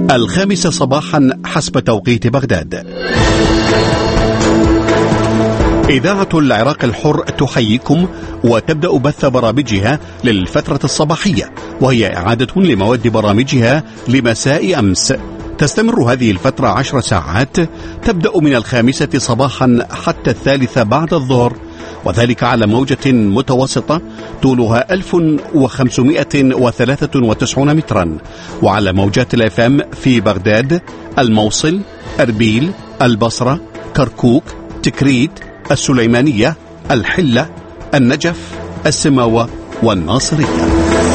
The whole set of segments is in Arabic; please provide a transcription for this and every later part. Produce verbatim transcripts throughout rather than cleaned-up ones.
الخامسة صباحا حسب توقيت بغداد. إذاعة العراق الحر تحييكم وتبدأ بث برامجها للفترة الصباحية، وهي إعادة لمواد برامجها لمساء أمس. تستمر هذه الفترة عشر ساعات، تبدأ من الخامسة صباحا حتى الثالثة بعد الظهر، وذلك على موجة متوسطة طولها ألف وخمسمائة وثلاثة وتسعين مترا، وعلى موجات الإف إم في بغداد، الموصل، أربيل، البصرة، كركوك، تكريت، السليمانية، الحلة، النجف، السماوة والناصرية.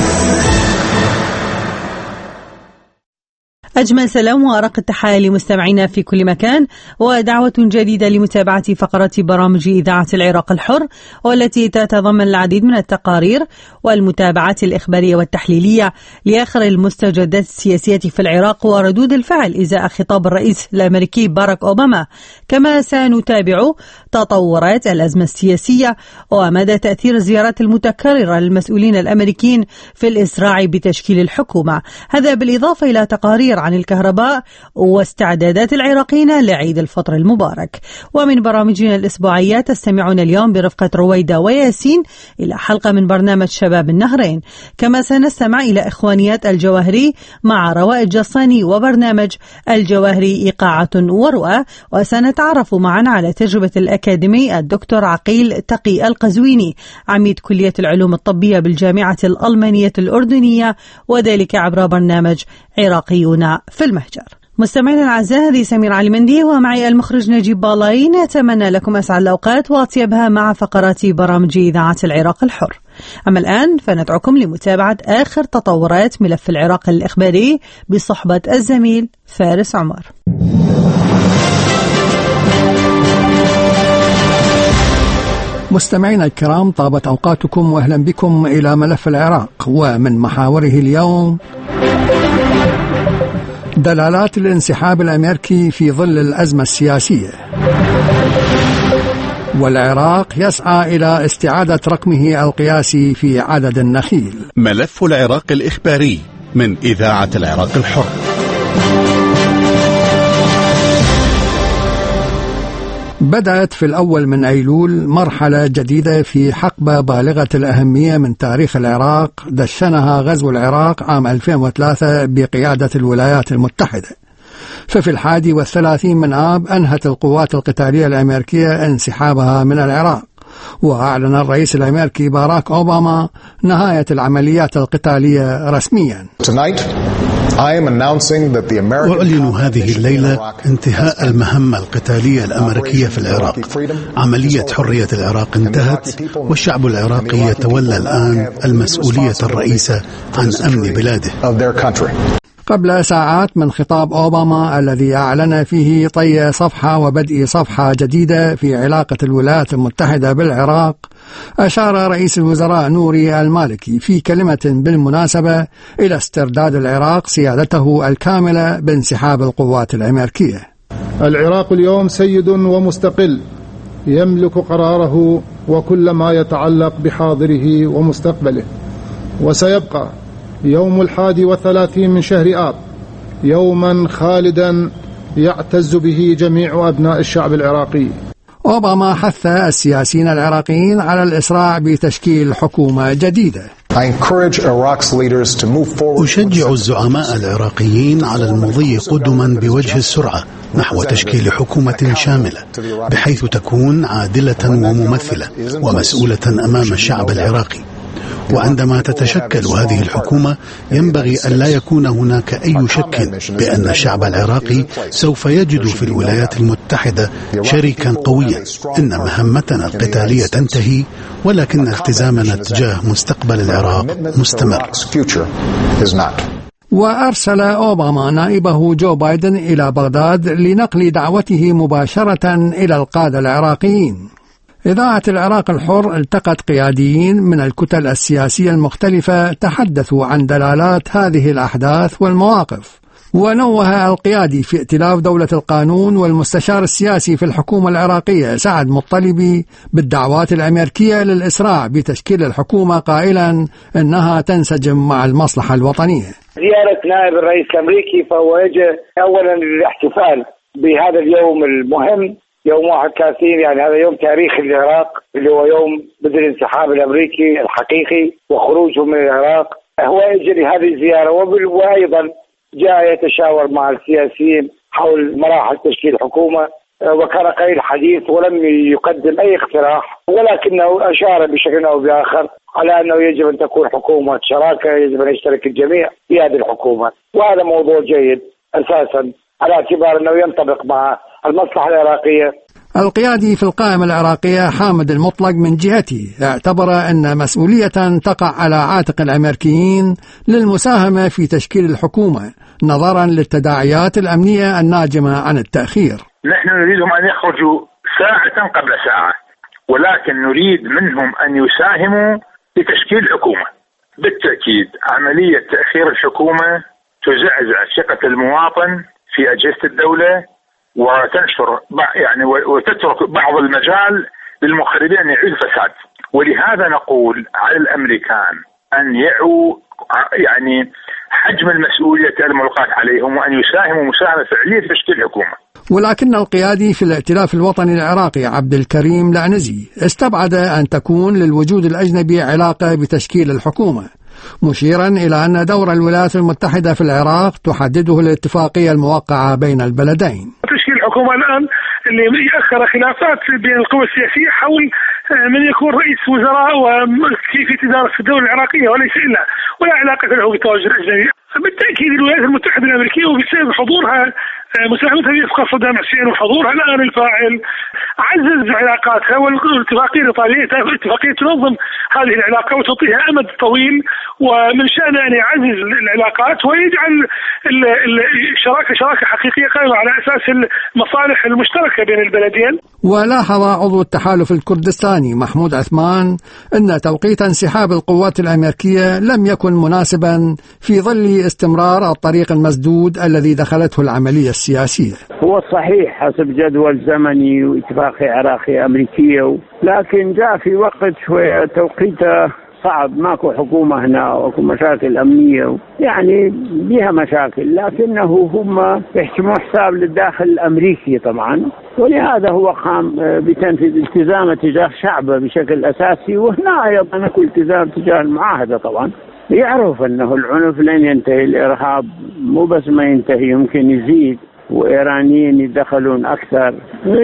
أجمل سلام وأرق التحايا لمستمعينا في كل مكان، ودعوة جديدة لمتابعة فقرات برامج إذاعة العراق الحر، والتي تتضمن العديد من التقارير والمتابعات الإخبارية والتحليلية لآخر المستجدات السياسية في العراق وردود الفعل إزاء خطاب الرئيس الأمريكي باراك أوباما. كما سنتابع تطورات الأزمة السياسية ومدى تأثير الزيارات المتكررة للمسؤولين الأمريكيين في الإسراع بتشكيل الحكومة. هذا بالإضافة إلى تقارير عن الكهرباء واستعدادات العراقيين لعيد الفطر المبارك. ومن برامجنا الأسبوعية تستمعون اليوم برفقة رويدة وياسين إلى حلقة من برنامج شباب النهرين. كما سنستمع إلى إخوانيات الجواهري مع رواء الجصاني وبرنامج الجواهري إيقاعة ورؤى، وسنتعرف معا على تجربة الأكاديمي الدكتور عقيل تقي القزويني عميد كلية العلوم الطبية بالجامعة الألمانية الأردنية، وذلك عبر برنامج عراقيون في المهجر. مستمعينا الأعزاء، هذه سمير علي مندي ومعي المخرج نجيب بالاي. نتمنى لكم أسعد الأوقات وأطيبها مع فقرات برامج إذاعة العراق الحر. أما الآن فندعوكم لمتابعة آخر تطورات ملف العراق الإخباري بصحبة الزميل فارس عمر. مستمعينا الكرام، طابت أوقاتكم وأهلا بكم إلى ملف العراق، ومن محاوره اليوم دلالات الانسحاب الأمريكي في ظل الأزمة السياسية، والعراق يسعى إلى استعادة رقمه القياسي في عدد النخيل. ملف العراق الإخباري من إذاعة العراق الحر. بدأت في الأول من أيلول مرحلة جديدة في حقبة بالغة الأهمية من تاريخ العراق، دشنها غزو العراق عام ألفين وثلاثة بقيادة الولايات المتحدة. ففي الحادي والثلاثين من آب أنهت القوات القتالية الأمريكية انسحابها من العراق، وأعلن الرئيس الأمريكي باراك أوباما نهاية العمليات القتالية رسميا. أعلن هذه الليلة انتهاء المهمة القتالية الأمريكية في العراق. عملية حرية العراق انتهت، والشعب العراقي يتولى الآن المسؤولية الرئيسة عن أمن بلاده. قبل ساعات من خطاب أوباما الذي أعلن فيه طي صفحة وبدء صفحة جديدة في علاقة الولايات المتحدة بالعراق، أشار رئيس الوزراء نوري المالكي في كلمة بالمناسبة إلى استرداد العراق سيادته الكاملة بانسحاب القوات الأمريكية. العراق اليوم سيد ومستقل، يملك قراره وكل ما يتعلق بحاضره ومستقبله، وسيبقى يوم الحادي والثلاثين من شهر آب يوما خالدا يعتز به جميع أبناء الشعب العراقي. أوباما حث السياسيين العراقيين على الإسراع بتشكيل حكومة جديدة. أشجع الزعماء العراقيين على المضي قدما بوجه السرعة نحو تشكيل حكومة شاملة، بحيث تكون عادلة وممثلة ومسؤولة أمام الشعب العراقي. وعندما تتشكل هذه الحكومة ينبغي أن لا يكون هناك أي شك بأن الشعب العراقي سوف يجد في الولايات المتحدة شريكا قويا. إن مهمتنا القتالية تنتهي، ولكن التزامنا تجاه مستقبل العراق مستمر. وأرسل أوباما نائبه جو بايدن إلى بغداد لنقل دعوته مباشرة إلى القادة العراقيين. إذاعة العراق الحر التقت قياديين من الكتل السياسية المختلفة تحدثوا عن دلالات هذه الأحداث والمواقف، ونوه القيادي في ائتلاف دولة القانون والمستشار السياسي في الحكومة العراقية سعد مطلبي بالدعوات الأمريكية للإسراع بتشكيل الحكومة، قائلا إنها تنسجم مع المصلحة الوطنية. زيارة نائب الرئيس الأمريكي فهو يجي أولا للاحتفال بهذا اليوم المهم، يوم واحد وثلاثين، يعني هذا يوم تاريخي للعراق اللي هو يوم بدء الانسحاب الأمريكي الحقيقي وخروجهم من العراق. هو يجي لهذه الزيارة وأيضا جاء يتشاور مع السياسيين حول مراحل تشكيل حكومة، وكان قليل الحديث ولم يقدم أي اقتراح، ولكنه أشار بشكل أو بآخر على أنه يجب أن تكون حكومة شراكة، يجب أن يشترك الجميع في هذه الحكومة، وهذا موضوع جيد أساسا على اعتبار أنه ينطبق مع المصلحة العراقية. القيادي في القائمة العراقية حامد المطلق من جهته اعتبر أن مسؤولية تقع على عاتق الأمريكيين للمساهمة في تشكيل الحكومة نظرا للتداعيات الأمنية الناجمة عن التأخير. نحن نريدهم أن يخرجوا ساعة قبل ساعة، ولكن نريد منهم أن يساهموا في تشكيل حكومة. بالتأكيد عملية تأخير الحكومة تزعزع ثقة المواطن في أجهزة الدولة وتنشر يعني وتترك بعض المجال للمخربين أن يعيدوا فساد، ولهذا نقول على الأمريكان أن يعوا يعني حجم المسؤولية الملقاة عليهم وأن يساهموا مساهمة فعلية في تشكيل حكومة. ولكن القيادي في الائتلاف الوطني العراقي عبد الكريم العنزي استبعد أن تكون للوجود الأجنبي علاقة بتشكيل الحكومة، مشيرا إلى أن دور الولايات المتحدة في العراق تحدده الاتفاقية الموقعة بين البلدين. تشكيل الحكومة الآن اللي يأخر خلافات بين القوى السياسية حول من يكون رئيس وزراء وكيفية إدارة الدولة العراقية، وليس إلا ولا علاقة له بالتواجد الأجنبي. بالتأكيد الولايات المتحدة الأمريكية وبسبب حضورها مساهمتها في إسقاط صدام حسين وحضورها الآن الفاعل عزز علاقاتها، والاتفاقية الإيطالية اتفاقية تنظم هذه العلاقة وتعطيها أمد طويل، ومن شأنه أن يعزز العلاقات ويجعل الشراكة شراكة حقيقية قائمة على أساس المصالح المشتركة بين البلدين. ولاحظ عضو التحالف الكردستاني محمود عثمان أن توقيت انسحاب القوات الأمريكية لم يكن مناسبا في ظل استمرار الطريق المسدود الذي دخلته العملية السياسية. هو صحيح حسب جدول زمني واتفاقية عراقية أمريكية، لكن جاء في وقت شوية توقيته صعب، ماكو حكومة هنا وكو مشاكل أمنية يعني بها مشاكل، لكنه هم يحكموا حساب للداخل الأمريكي طبعا، ولهذا هو قام بتنفيذ التزامه تجاه شعبه بشكل أساسي، وهنا أيضا اكو التزام تجاه المعاهدة طبعا. يعرف أنه العنف لن ينتهي، الإرهاب مو بس ما ينتهي يمكن يزيد، وإيرانيين يدخلون أكثر،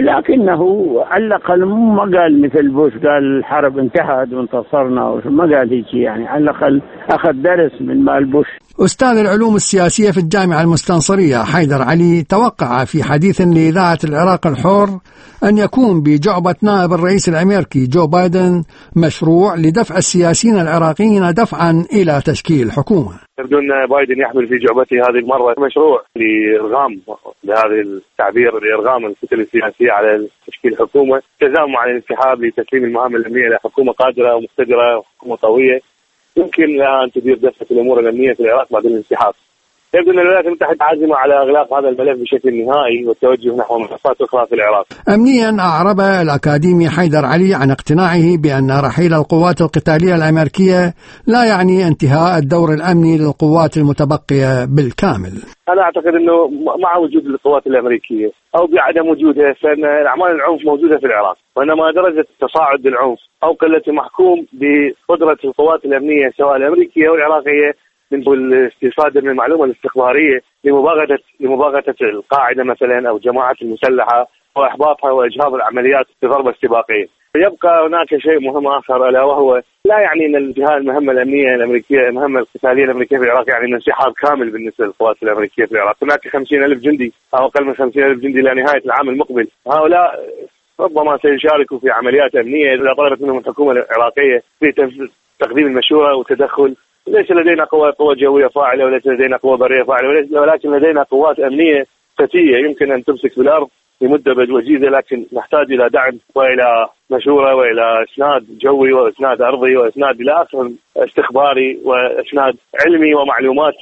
لكنه على الأقل ما قال مثل بوش قال الحرب انتهت وانتصرنا، ما قال هيك، يعني على الأقل أخذ درس من مال بوش. أستاذ العلوم السياسية في الجامعة المستنصرية حيدر علي توقع في حديث لإذاعة العراق الحر أن يكون بجعبة نائب الرئيس الأمريكي جو بايدن مشروع لدفع السياسيين العراقيين دفعا إلى تشكيل حكومة. يبدو أن بايدن يحمل في جعبته هذه المرة مشروع لإرغام، بهذا التعبير، لإرغام الكتل السياسية على تشكيل حكومة تزامن مع الانسحاب لتسليم المهام الأمنية إلى حكومة قادرة ومقتدرة وحكومة قوية يمكن لها أن تدير دفة الأمور الأمنية في العراق بعد الانسحاب. يبدو أن الولايات المتحدة عازمة على إغلاق هذا الملف بشكل نهائي والتوجه نحو منصات أخرى في العراق. أمنيا أعرب الأكاديمي حيدر علي عن اقتناعه بأن رحيل القوات القتالية الأمريكية لا يعني انتهاء الدور الأمني للقوات المتبقية بالكامل. أنا أعتقد أنه مع وجود القوات الأمريكية أو بعدم وجودها فإن أعمال العنف موجودة في العراق، وإنما درجة تصاعد العنف أو قلة محكوم بقدرة القوات الأمنية سواء الأمريكية أو العراقية من الاستفادة من المعلومة الاستخبارية لمباغتة لمباغتة القاعدة مثلا أو الجماعات المسلحة وإحباطها وإجهاض العمليات بضربة استباقية. يبقى هناك شيء مهم آخر ألا وهو لا يعني أن انتهاء المهمة الأمنية الأمريكية المهمة القتالية الأمريكية في العراق يعني انسحاب كامل بالنسبة للقوات الأمريكية في العراق. هناك خمسين ألف جندي أو أقل من خمسين ألف جندي إلى نهاية العام المقبل، هؤلاء ربما سيشاركوا في عمليات أمنية إذا طلبت منهم الحكومة العراقية في تقديم المشورة والتدخل. ليس لدينا قوة قوة جوية فاعلة وليس لدينا قوة برية فاعلة، ولكن لدينا قوات أمنية فتية يمكن أن تمسك بالأرض لمدة وجيزة، لكن نحتاج إلى دعم وإلى مشورة وإلى إسناد جوي وإسناد أرضي وإسناد إلى آخر استخباري وإسناد علمي ومعلوماتي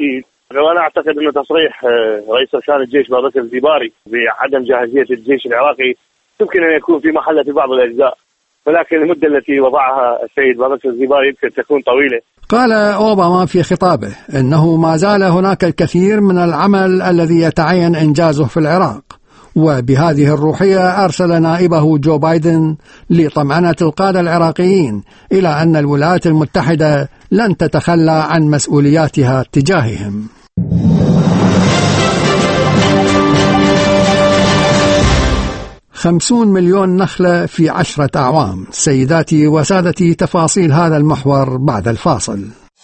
وأنا أعتقد أن تصريح رئيس أركان الجيش بابكر الزباري بعدم جاهزية الجيش العراقي يمكن أن يكون في محله في بعض الأجزاء، ولكن المدة التي وضعها السيد بابكر الزباري يمكن تكون طويلة. قال أوباما في خطابه إنه ما زال هناك الكثير من العمل الذي يتعين إنجازه في العراق، وبهذه الروحية أرسل نائبه جو بايدن لطمأنة القادة العراقيين إلى أن الولايات المتحدة لن تتخلى عن مسؤولياتها تجاههم. خمسون مليون نخلة في عشرة أعوام. سيداتي وسادتي، تفاصيل هذا المحور بعد الفاصل.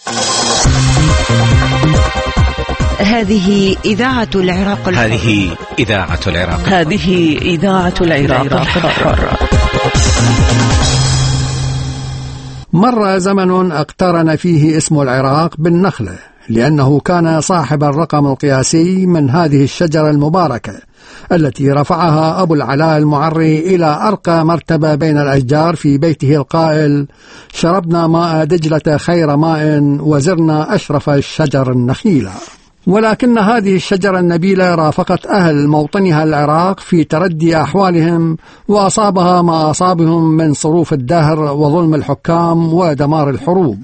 هذه إذاعة العراق الحر. هذه إذاعة العراق. هذه إذاعة العراق الحر. مر زمن اقترن فيه اسم العراق بالنخلة، لأنه كان صاحب الرقم القياسي من هذه الشجرة المباركة التي رفعها أبو العلاء المعري إلى أرقى مرتبة بين الأشجار في بيته القائل: شربنا ماء دجلة خير ماء وزرنا أشرف الشجر النخيلة. ولكن هذه الشجرة النبيلة رافقت أهل موطنها العراق في تردي أحوالهم، وأصابها ما أصابهم من صروف الدهر وظلم الحكام ودمار الحروب،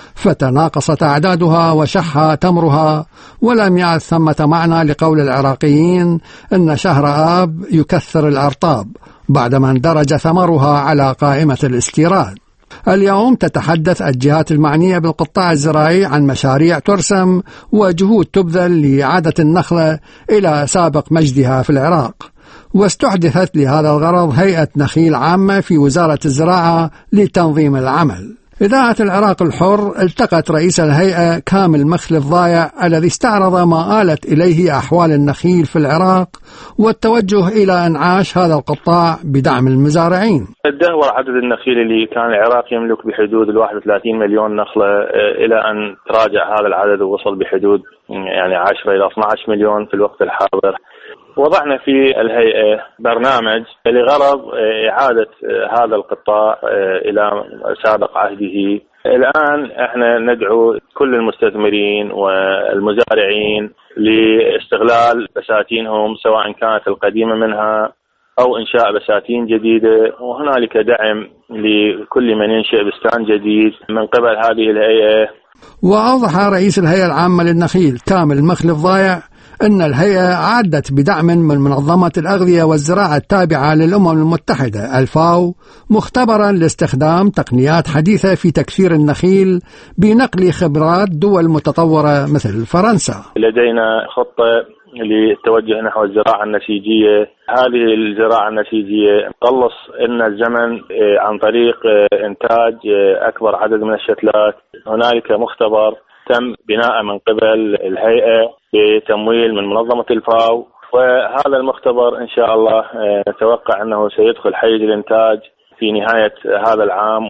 فتناقصت أعدادها وشح تمرها، ولم يعد ثمة معنى لقول العراقيين أن شهر آب يكثر الأرطاب بعدما اندرج ثمرها على قائمة الاستيراد. اليوم تتحدث الجهات المعنية بالقطاع الزراعي عن مشاريع ترسم وجهود تبذل لإعادة النخلة إلى سابق مجدها في العراق، واستحدثت لهذا الغرض هيئة نخيل عامة في وزارة الزراعة لتنظيم العمل. إذاعة العراق الحر التقت رئيس الهيئة كامل مخلف ضايع الذي استعرض ما آلت إليه أحوال النخيل في العراق والتوجه إلى إنعاش هذا القطاع بدعم المزارعين. تدهور عدد النخيل اللي كان العراق يملك بحدود ال واحد وثلاثين مليون نخلة إلى أن تراجع هذا العدد ووصل بحدود يعني عشرة إلى اثني عشر مليون في الوقت الحاضر. وضعنا في الهيئة برنامج لغرض إعادة هذا القطاع إلى سابق عهده. الآن احنا ندعو كل المستثمرين والمزارعين لاستغلال بساتينهم سواء كانت القديمة منها أو إنشاء بساتين جديدة، وهنالك دعم لكل من ينشئ بستان جديد من قبل هذه الهيئة. وأوضح رئيس الهيئة العامة للنخيل كامل مخلف ضايع أن الهيئة أعدت بدعم من منظمة الأغذية والزراعة التابعة للأمم المتحدة الفاو مختبرا لاستخدام تقنيات حديثة في تكثير النخيل بنقل خبرات دول متطورة مثل فرنسا. لدينا خطة للتوجه نحو الزراعة النسيجية. هذه الزراعة النسيجية تقلص لنا الزمن عن طريق إنتاج أكبر عدد من الشتلات. هنالك مختبر تم بناء من قبل الهيئة بتمويل من منظمة الفاو، وهذا المختبر إن شاء الله نتوقع أنه سيدخل حيز الإنتاج في نهاية هذا العام.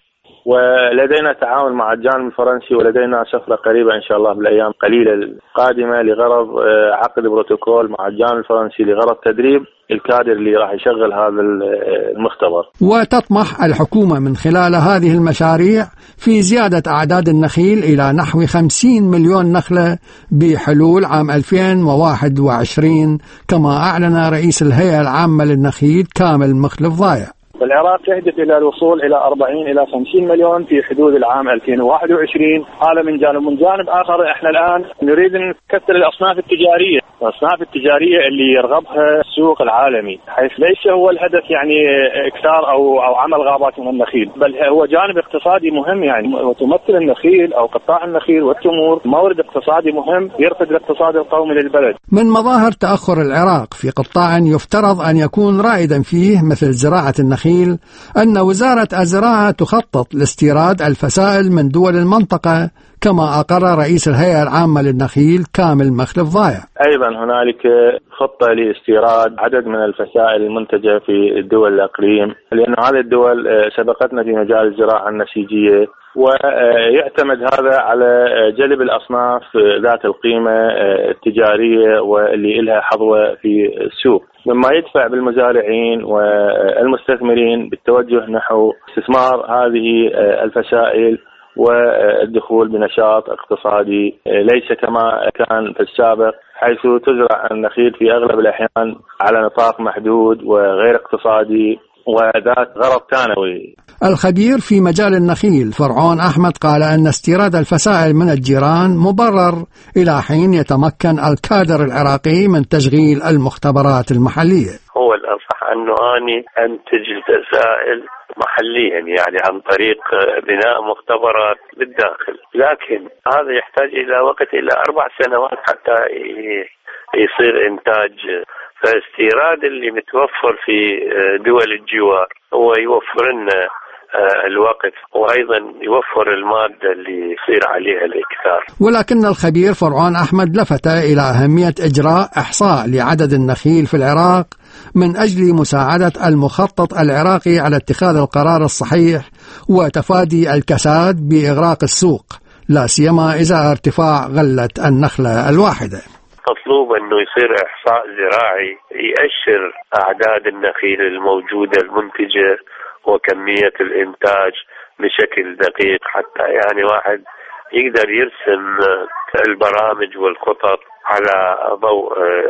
ولدينا تعاون مع الجانب الفرنسي، ولدينا سفرة قريبة إن شاء الله بالأيام القليلة القادمة لغرض عقد بروتوكول مع الجانب الفرنسي لغرض تدريب الكادر اللي راح يشغل هذا المختبر. وتطمح الحكومة من خلال هذه المشاريع في زيادة أعداد النخيل إلى نحو خمسين مليون نخلة بحلول عام ألفين وواحد وعشرين، كما أعلن رئيس الهيئة العامة للنخيل كامل مخلف ضايع. العراق يهدف إلى الوصول إلى أربعين إلى خمسين مليون في حدود العام ألفين وواحد وعشرين. هذا من جانب. من جانب آخر إحنا الآن نريد أن نكثر الأصناف التجارية، الأصناف التجارية اللي يرغبها السوق العالمي، حيث ليس هو الهدف يعني إكثار أو أو عمل غابات من النخيل، بل هو جانب اقتصادي مهم. يعني وتمثل النخيل أو قطاع النخيل والتمور مورد اقتصادي مهم يرفد الاقتصاد القومي للبلد. من مظاهر تأخر العراق في قطاع يفترض أن يكون رائدا فيه مثل زراعة النخيل أن وزارة الزراعة تخطط لاستيراد الفسائل من دول المنطقة، كما أقر رئيس الهيئة العامة للنخيل كامل مخلف ضايع. أيضا هنالك خطة لاستيراد عدد من الفسائل المنتجة في الدول الإقليم، لأن هذه الدول سبقتنا في مجال الزراعة النسيجية، ويعتمد هذا على جلب الأصناف ذات القيمة التجارية واللي إلها حظوة في السوق، مما يدفع بالمزارعين والمستثمرين بالتوجه نحو استثمار هذه الفسائل والدخول بنشاط اقتصادي ليس كما كان في السابق، حيث تزرع النخيل في أغلب الأحيان على نطاق محدود وغير اقتصادي وذات غرض ثانوي. الخبير في مجال النخيل فرعون أحمد قال أن استيراد الفسائل من الجيران مبرر إلى حين يتمكن الكادر العراقي من تشغيل المختبرات المحلية. هو الأصح أنه أني أنتج الفسائل محليا، يعني عن طريق بناء مختبرات بالداخل، لكن هذا يحتاج إلى وقت إلى أربع سنوات حتى يصير إنتاج. فاستيراد اللي متوفر في دول الجوار هو يوفر لنا الوقت وأيضا يوفر المادة اللي يصير عليها الإكثار. ولكن الخبير فرعون أحمد لفت إلى أهمية إجراء إحصاء لعدد النخيل في العراق من أجل مساعدة المخطط العراقي على اتخاذ القرار الصحيح وتفادي الكساد بإغراق السوق، لا سيما إذا ارتفاع غلة النخلة الواحدة. مطلوب أنه يصير إحصاء زراعي يأشر أعداد النخيل الموجودة المنتجة وكمية الإنتاج بشكل دقيق، حتى يعني واحد يقدر يرسم البرامج والخطط على ضوء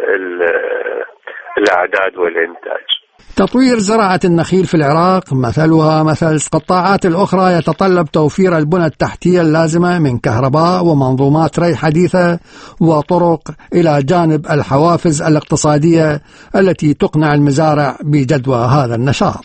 الأعداد والإنتاج. تطوير زراعة النخيل في العراق مثلها مثل القطاعات الأخرى يتطلب توفير البنى التحتية اللازمة من كهرباء ومنظومات ري حديثة وطرق، إلى جانب الحوافز الاقتصادية التي تقنع المزارع بجدوى هذا النشاط.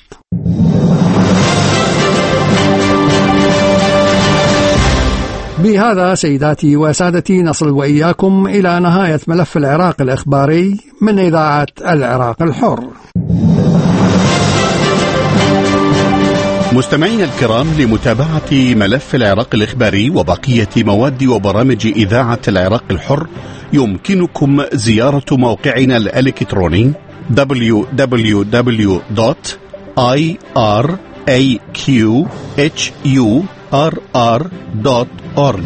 بهذا سيداتي وسادتي نصل وإياكم إلى نهاية ملف العراق الإخباري من إذاعة العراق الحر. مستمعينا الكرام، لمتابعة ملف العراق الإخباري وبقية مواد وبرامج إذاعة العراق الحر يمكنكم زيارة موقعنا الإلكتروني دبليو دبليو دبليو دوت آي آر إيه كيو إتش يو آر آر دوت أورج.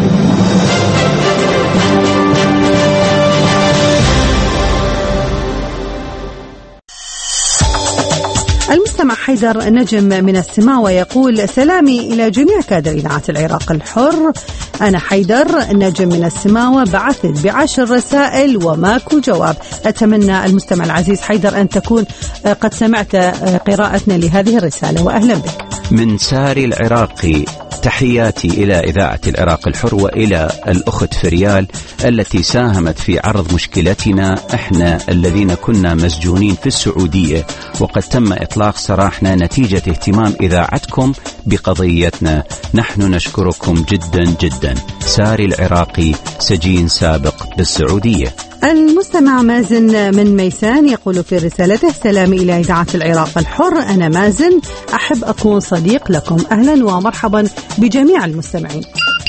المستمع حيدر نجم من السماوة يقول: سلامي إلى جميع كادر إذاعة العراق الحر. أنا حيدر نجم من السماوة، بعثت بعشر رسائل وماكو جواب. أتمنى المستمع العزيز حيدر أن تكون قد سمعت قراءتنا لهذه الرسالة، وأهلا بك. من ساري العراقي، تحياتي إلى إذاعة العراق الحر وإلى الأخت فريال التي ساهمت في عرض مشكلتنا إحنا الذين كنا مسجونين في السعودية، وقد تم إطلاق سراحنا نتيجة اهتمام إذاعتكم بقضيتنا. نحن نشكركم جدا جدا. ساري العراقي، سجين سابق بالسعودية. المستمع مازن من ميسان يقول في رسالته: سلامي إلى إذاعة العراق الحر، أنا مازن، أحب أكون صديق لكم. أهلا ومرحبا بجميع المستمعين.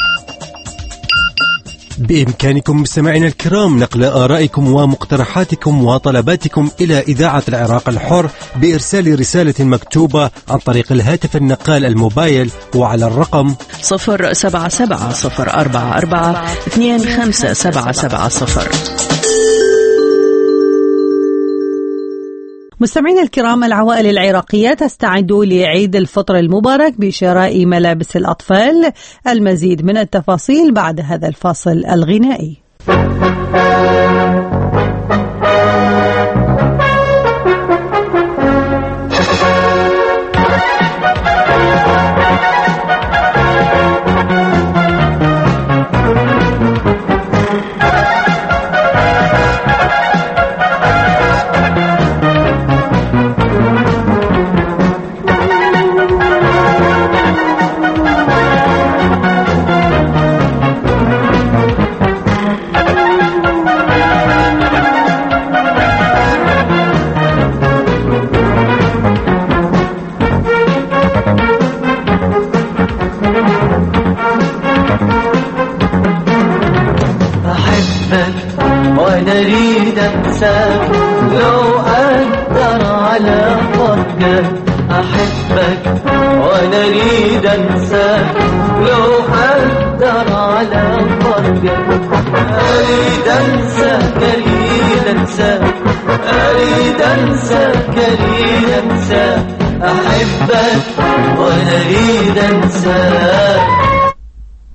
بإمكانكم مستمعينا الكرام نقل آرائكم ومقترحاتكم وطلباتكم إلى إذاعة العراق الحر بإرسال رسالة مكتوبة عن طريق الهاتف النقال الموبايل وعلى الرقم صفر سبعة سبعة صفر أربعة أربعة اثنين خمسة سبعة سبعة صفر. مستمعينا الكرام، العوائل العراقية تستعد لعيد الفطر المبارك بشراء ملابس الأطفال. المزيد من التفاصيل بعد هذا الفاصل الغنائي. لو أقدر على فرقك أحبك وأنا أريد أنساك، لو أقدر على فرقك أريد أنساك أريد أنساك أريد أنساك أريد أنساك أحبك وأنا أريد أنساك.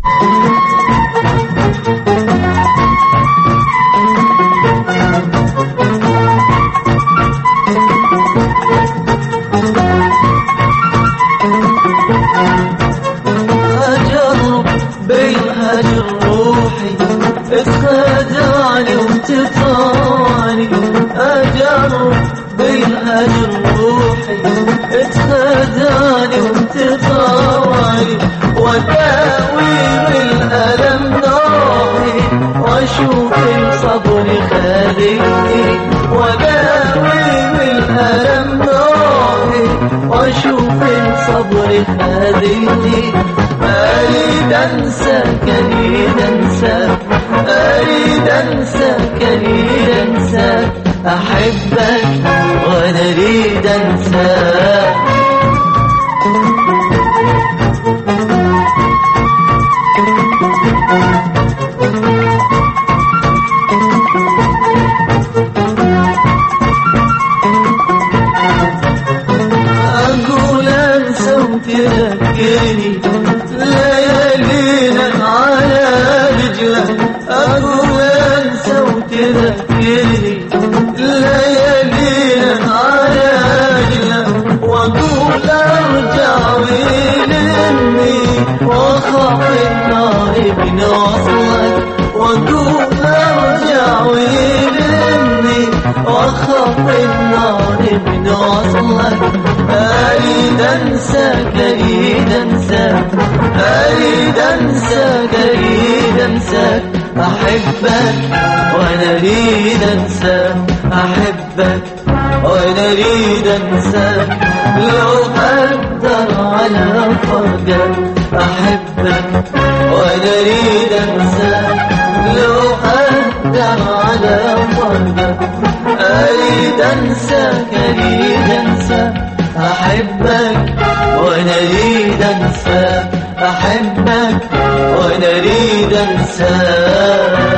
أجرب بالهجر روحي اتخدعني وتطاني، أجرب بالهجر روحي اتخدعني وتطاني، وداوي بالألم نوحي واشوف الصبر خذيتي، وداوي بالألم نوحي واشوف الصبر خذيتي. أريد أنساك أريد أنساك أريد أنساك أريد أنساك، أحبك وأنا أريد أنساك. أقول أنسى وتذكرني ليالينا على رجلك، أقول أنسى وتذكرني ليالينا على رجلك، وأقول أرجع ويلمني وأخاف النار من وصلك، وأقول أرجع ويلمني وأخاف النار من وصلك. أريد أنساك أريد أنساك أريد أنساك أريد أنساك، أحبك وأنا أريد أنساك، أحبك وأنا أريد أنساك. لو أقدر على فرقك أحبك وأنا أريد أنساك، لو أقدر على فرقك أريد أنساك أريد أنساك، أحبك وأنا أريد أنساك، أحبك وأنا أريد أنساك.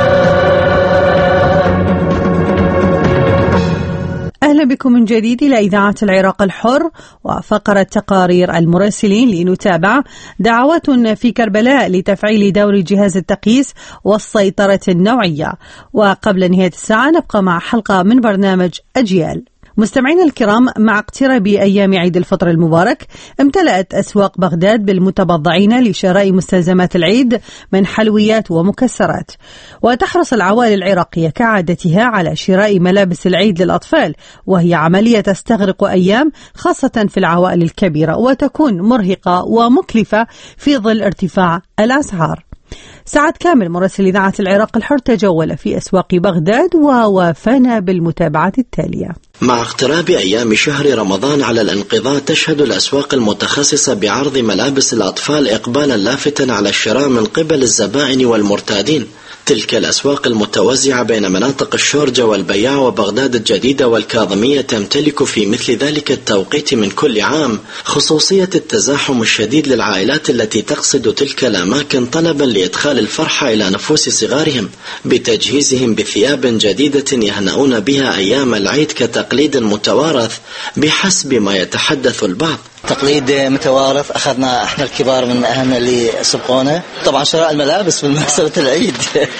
أهلا بكم من جديد إلى إذاعة العراق الحر وفقرة تقارير المراسلين، لنتابع دعوات في كربلاء لتفعيل دور جهاز التقييس والسيطرة النوعية. وقبل نهاية الساعة نبقى مع حلقة من برنامج أجيال. مستمعينا الكرام، مع اقتراب أيام عيد الفطر المبارك امتلأت أسواق بغداد بالمتبضعين لشراء مستلزمات العيد من حلويات ومكسرات، وتحرص العوائل العراقية كعادتها على شراء ملابس العيد للأطفال، وهي عملية تستغرق أيام خاصة في العوائل الكبيرة، وتكون مرهقة ومكلفة في ظل ارتفاع الأسعار. سعد كامل مراسل إذاعة العراق الحر تجول في أسواق بغداد ووافانا بالمتابعة التالية. مع اقتراب أيام شهر رمضان على الانقضاء، تشهد الأسواق المتخصصة بعرض ملابس الأطفال إقبالا لافتا على الشراء من قبل الزبائن والمرتادين. تلك الأسواق المتوزعة بين مناطق الشورجة والبياع وبغداد الجديدة والكاظمية تمتلك في مثل ذلك التوقيت من كل عام خصوصية التزاحم الشديد للعائلات التي تقصد تلك الأماكن طلبا لإدخال الفرحة إلى نفوس صغارهم بتجهيزهم بثياب جديدة يهنؤون بها أيام العيد كتقليد متوارث بحسب ما يتحدث البعض. تقليد متوارث أخذنا احنا الكبار من أهلنا اللي سبقونا. طبعا شراء الملابس بالمناسبة العيد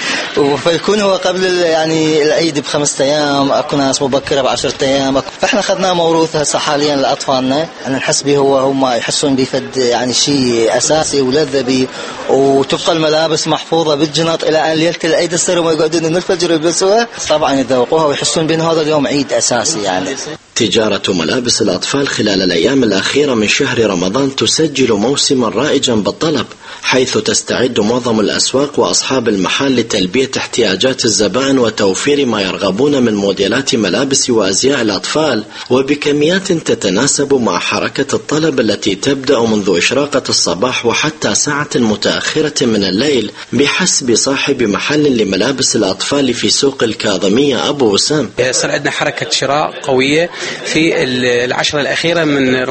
فيكون هو قبل يعني العيد بخمسة أيام، أكو ناس مبكرة بعشرة أيام، فإحنا أخذنا موروث هسه حاليا لأطفالنا. أنا نحس به هو هم يحسون بفد يعني شيء أساسي ولذة به، وتبقى الملابس محفوظة بالجنط إلى أن ليلة العيد السر ما يقعدون من الفجر يلبسوها، طبعا يذوقوها ويحسون بأن هذا اليوم عيد أساسي. يعني تجارة ملابس الأطفال خلال الأيام الأخيرة من شهر رمضان تسجل موسما رائجا بالطلب، حيث تستعد معظم الأسواق وأصحاب المحال لتلبية احتياجات الزبائن وتوفير ما يرغبون من موديلات ملابس وأزياء الأطفال، وبكميات تتناسب مع حركة الطلب التي تبدأ منذ إشراقة الصباح وحتى ساعة متأخرة من الليل، بحسب صاحب محل لملابس الأطفال في سوق الكاظمية أبو وسام. صار عندنا حركة شراء قوية في العشرة الأخيرة من رمضان،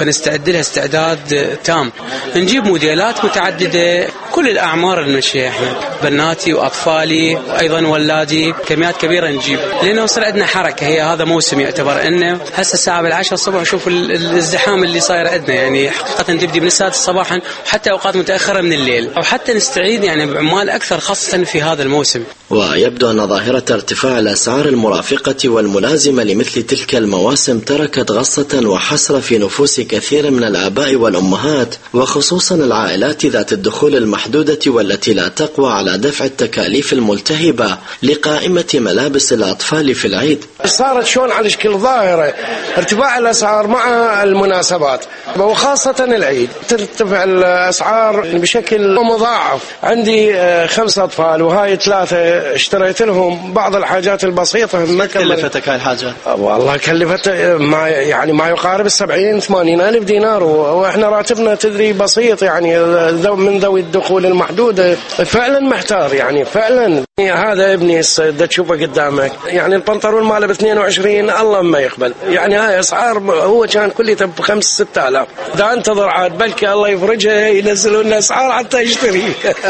فنستعد لها استعداد تام. نجيب موديلات متعددة كل الأعمار المشية، احنا بناتي وأطفالي وأيضا ولادي، كميات كبيرة نجيب، لأنه صار عندنا حركة. هي هذا موسم يعتبر إنه هسه الساعة بالعشرة الصبح نشوف الازدحام اللي صاير عندنا، يعني حقيقة تبدي من السادسة صباحا وحتى أوقات متأخرة من الليل، أو حتى نستعيد يعني بعمال أكثر خاصة في هذا الموسم. ويبدو أن ظاهرة ارتفاع الأسعار المرافقة والملازمة لمثل تلك المواسم تركت غصة وحسرة في نفوس كثير من الآباء والأمهات، وخصوصا العائلات ذات الدخول المحدودة والتي لا تقوى على دفع التكاليف الملتهبة لقائمة ملابس الأطفال في العيد. صارت شلون على شكل ظاهرة ارتفاع الأسعار مع المناسبات وخاصة العيد، ترتفع الأسعار بشكل مضاعف. عندي خمسة أطفال وهاي ثلاثة اشتريت لهم بعض الحاجات البسيطة. ما كلفتك هاي الحاجات؟ والله كلفت ما يعني ما يقارب السبعين ثمانين ألف دينار، وإحنا راتبنا تدري بسيط، يعني من ذوي الدخول المحدودة. فعلا محتار يعني فعلا. هذا ابني دا تشوفه قدامك، يعني البنطلون ماله ب اثنين وعشرين، الله ما يقبل. يعني هاي أسعار هو كان كلها بخمس ست آلاف، دا انتظر عاد بلكي الله يفرجها ينزلون الأسعار حتى يشتري.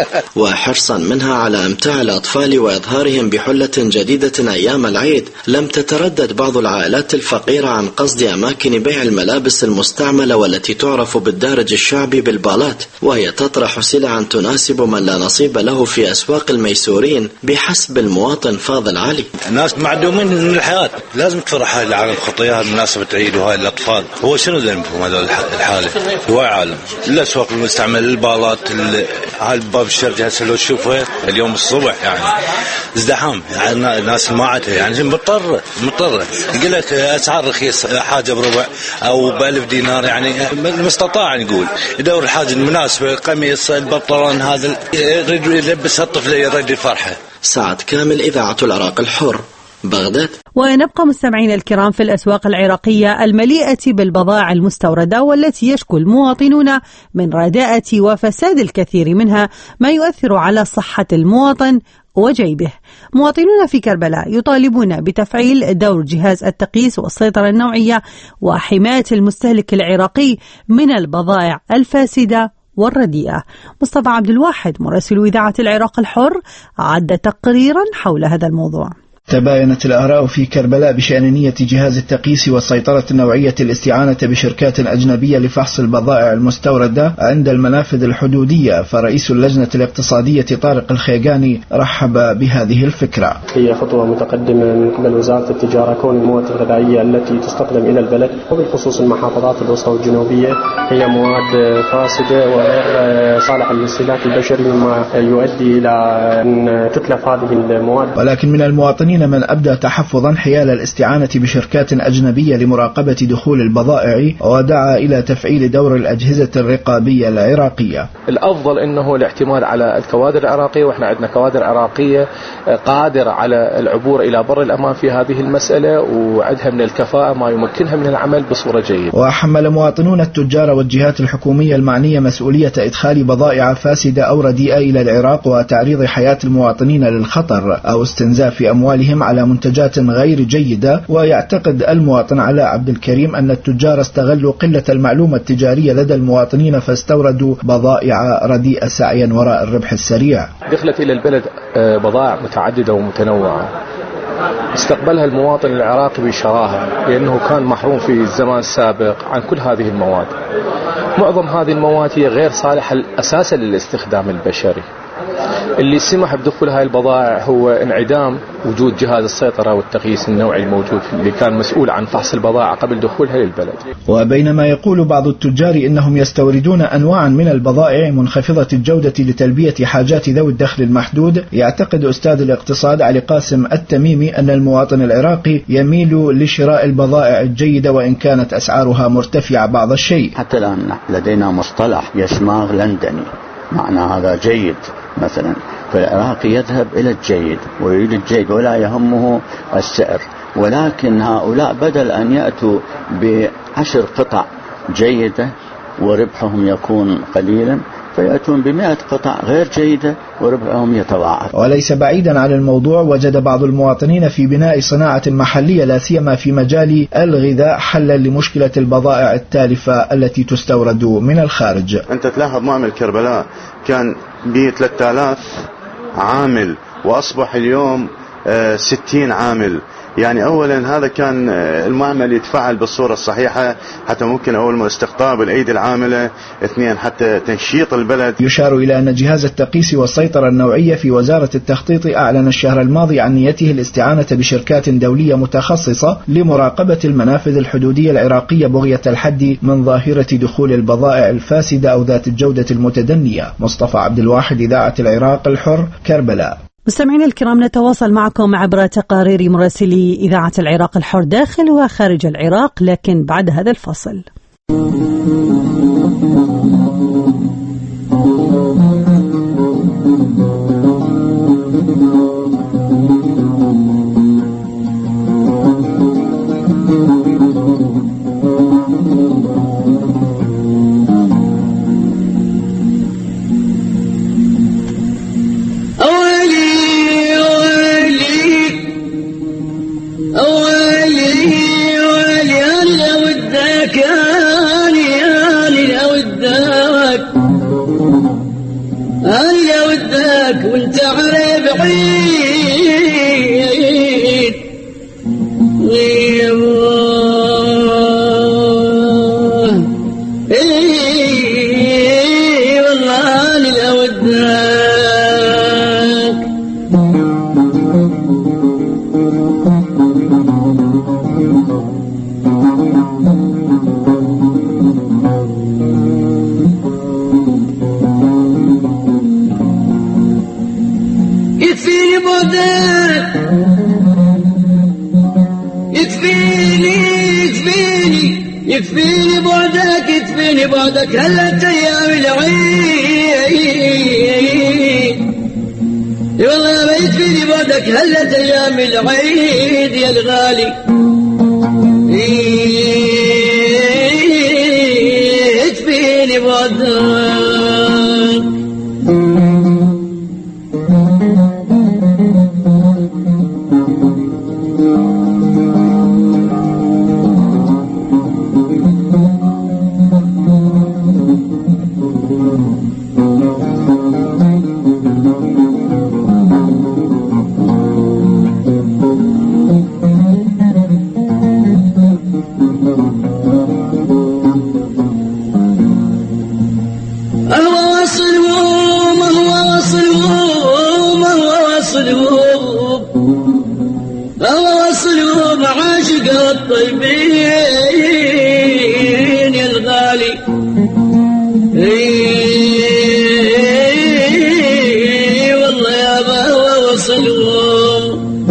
وحرصا منها على امتاع الأطفال وإظهارهم بحلة جديدة أيام العيد، لم تتردد بعض العائلات الفقيرة عن قصد أماكن بيع الملابس المستعملة والتي تعرف بالدارج الشعبي بالبالات، وهي تطرح سلعا تناسب من لا نصيب له في أسواق الميسورين بحسب المواطن فاضل علي. الناس معدومين من الحياة، لازم تفرح هاي العالم خطيها بمناسبة عيد وهاي الأطفال. هو شنو ذنبهم هذول الحالة؟ هو عالم الأسواق المستعملة البالات، هاي الباب الشرجة هسه لو تشوفها اليوم الصبح يعني ازدحام، يعني الناس معتها يعني مضطرة مضطرة قلت أسعار رخيص، حاجة بربع أو بألف دينار، يعني المستطاع نقول يدور الحاجة المناسبة، قميص البنطلون هذا يريد يلبس الطفل يريد الفرحة. سعد كامل، إذاعة العراق الحر، بغداد. ونبقى مستمعين الكرام في الأسواق العراقية المليئة بالبضائع المستوردة، والتي يشكو المواطنون من رداءة وفساد الكثير منها، ما يؤثر على صحة المواطن وجيبه. مواطنون في كربلاء يطالبون بتفعيل دور جهاز التقييس والسيطرة النوعية وحماية المستهلك العراقي من البضائع الفاسدة والرديئة. مصطفى عبد الواحد مراسل إذاعة العراق الحر عد تقريرا حول هذا الموضوع. تباينت الآراء في كربلاء بشأن نية جهاز التقييس والسيطرة النوعية الاستعانة بشركات أجنبية لفحص البضائع المستوردة عند المنافذ الحدودية، فرئيس اللجنة الاقتصادية طارق الخيقاني رحب بهذه الفكرة. هي خطوة متقدمة من قبل وزارة التجارة، كون المواد الغذائية التي تستخدم إلى البلد وبالخصوص المحافظات الوسطى والجنوبية هي مواد فاسدة وغير صالحة للاستهلاك البشري، مما يؤدي إلى أن تتلف هذه المواد. ولكن من المواطنين من أبدى تحفظا حيال الاستعانة بشركات أجنبية لمراقبة دخول البضائع، ودعا إلى تفعيل دور الأجهزة الرقابية العراقية. الأفضل أنه الاعتماد على الكوادر العراقية، وإحنا عندنا كوادر عراقية قادرة على العبور إلى بر الأمان في هذه المسألة، وعندها من الكفاءة ما يمكنها من العمل بصورة جيدة. وحمل مواطنون التجار والجهات الحكومية المعنية مسؤولية إدخال بضائع فاسدة أو رديئة إلى العراق وتعريض حياة المواطنين للخطر أو استنزاف أموالهم على منتجات غير جيدة. ويعتقد المواطن علاء عبد الكريم أن التجار استغلوا قلة المعلومة التجارية لدى المواطنين فاستوردوا بضائع رديئة سعيا وراء الربح السريع. دخلت إلى البلد بضائع متعددة ومتنوعة، استقبلها المواطن العراقي بشراهة، لأنه كان محروم في الزمان السابق عن كل هذه المواد. معظم هذه المواد هي غير صالحة أساسا للاستخدام البشري. اللي سمح بدخول هاي البضائع هو انعدام وجود جهاز السيطرة والتقييس النوعي الموجود اللي كان مسؤول عن فحص البضائع قبل دخولها للبلد. وبينما يقول بعض التجار إنهم يستوردون أنواعا من البضائع منخفضة الجودة لتلبية حاجات ذوي الدخل المحدود، يعتقد أستاذ الاقتصاد علي قاسم التميمي أن المواطن العراقي يميل لشراء البضائع الجيدة وإن كانت أسعارها مرتفعة بعض الشيء. حتى الآن لدينا مصطلح يسمى لندني، معنى هذا جيد. مثلا فالعراقي يذهب إلى الجيد ويريد الجيد ولا يهمه السعر، ولكن هؤلاء بدل أن يأتوا بعشر قطع جيدة وربحهم يكون قليلا، فيأتون بمئة قطع غير جيدة وربحهم يتضاعف. وليس بعيدا عن الموضوع وجد بعض المواطنين في بناء صناعة محلية لا سيما في مجال الغذاء حلا لمشكلة البضائع التالفة التي تستورد من الخارج. أنت تلاحظ معمل كربلاء كان ب ثلاثة آلاف عامل وأصبح اليوم ستين عامل. يعني أولا هذا كان المعمل يتفاعل بالصورة الصحيحة حتى ممكن أول ما استقطاب الأيدي العاملة، اثنين حتى تنشيط البلد. يشار إلى أن جهاز التقييس والسيطرة النوعية في وزارة التخطيط أعلن الشهر الماضي عن نيته الاستعانة بشركات دولية متخصصة لمراقبة المنافذ الحدودية العراقية بغية الحد من ظاهرة دخول البضائع الفاسدة أو ذات الجودة المتدنية. مصطفى عبد الواحد، إذاعة العراق الحر، كربلاء. مستمعينا الكرام، نتواصل معكم عبر تقارير مراسلي إذاعة العراق الحر داخل وخارج العراق، لكن بعد هذا الفاصل. وانت علي بعيد اي والله انا وداك يكفيني بعدك يكفيني يكفيني يكفيني بعدك يكفيني بعدك هلت ايام العيد والله ما يكفيني بعدك هلت ايام العيد يا الغالي يكفيني بعدك الطيبين يا الغالي اي والله يا بابا وصلهم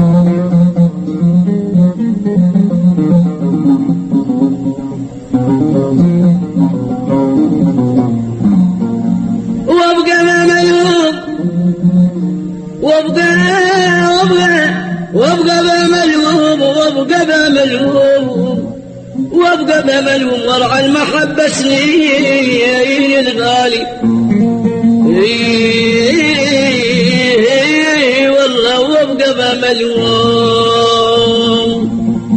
وابقى انا ملوم وابقى وابقى وابقى بملوم وابقى بملوم وابقى بملوم ورع المحبة سنين الغالي والله وابقى بملوم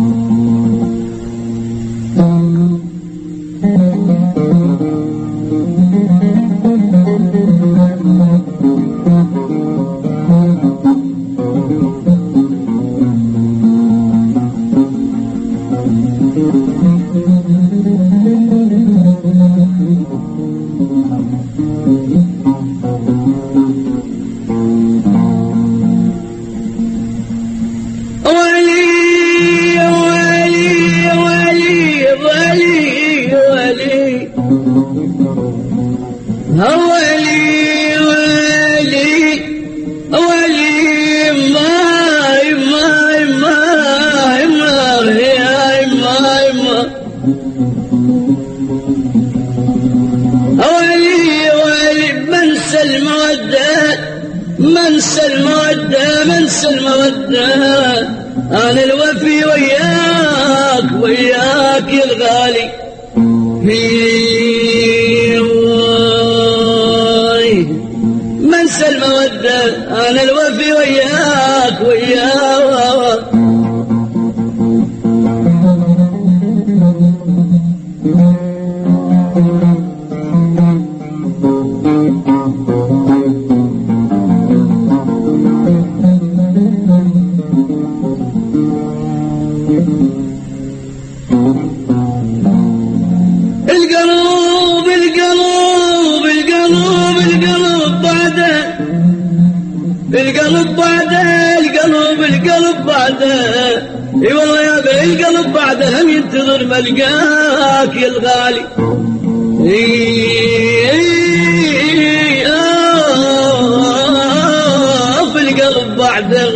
منسى المودة منسى المودة أنا الوفي وياك وياك يا الغالي في الله الوفي وياك وياك القلب القلب القلب القلب بعده القلب بعده القلب القلب بعده اي والله يا بي القلب بعده هم ينتظر ملقاك يا الغالي اي آه في القلب بعده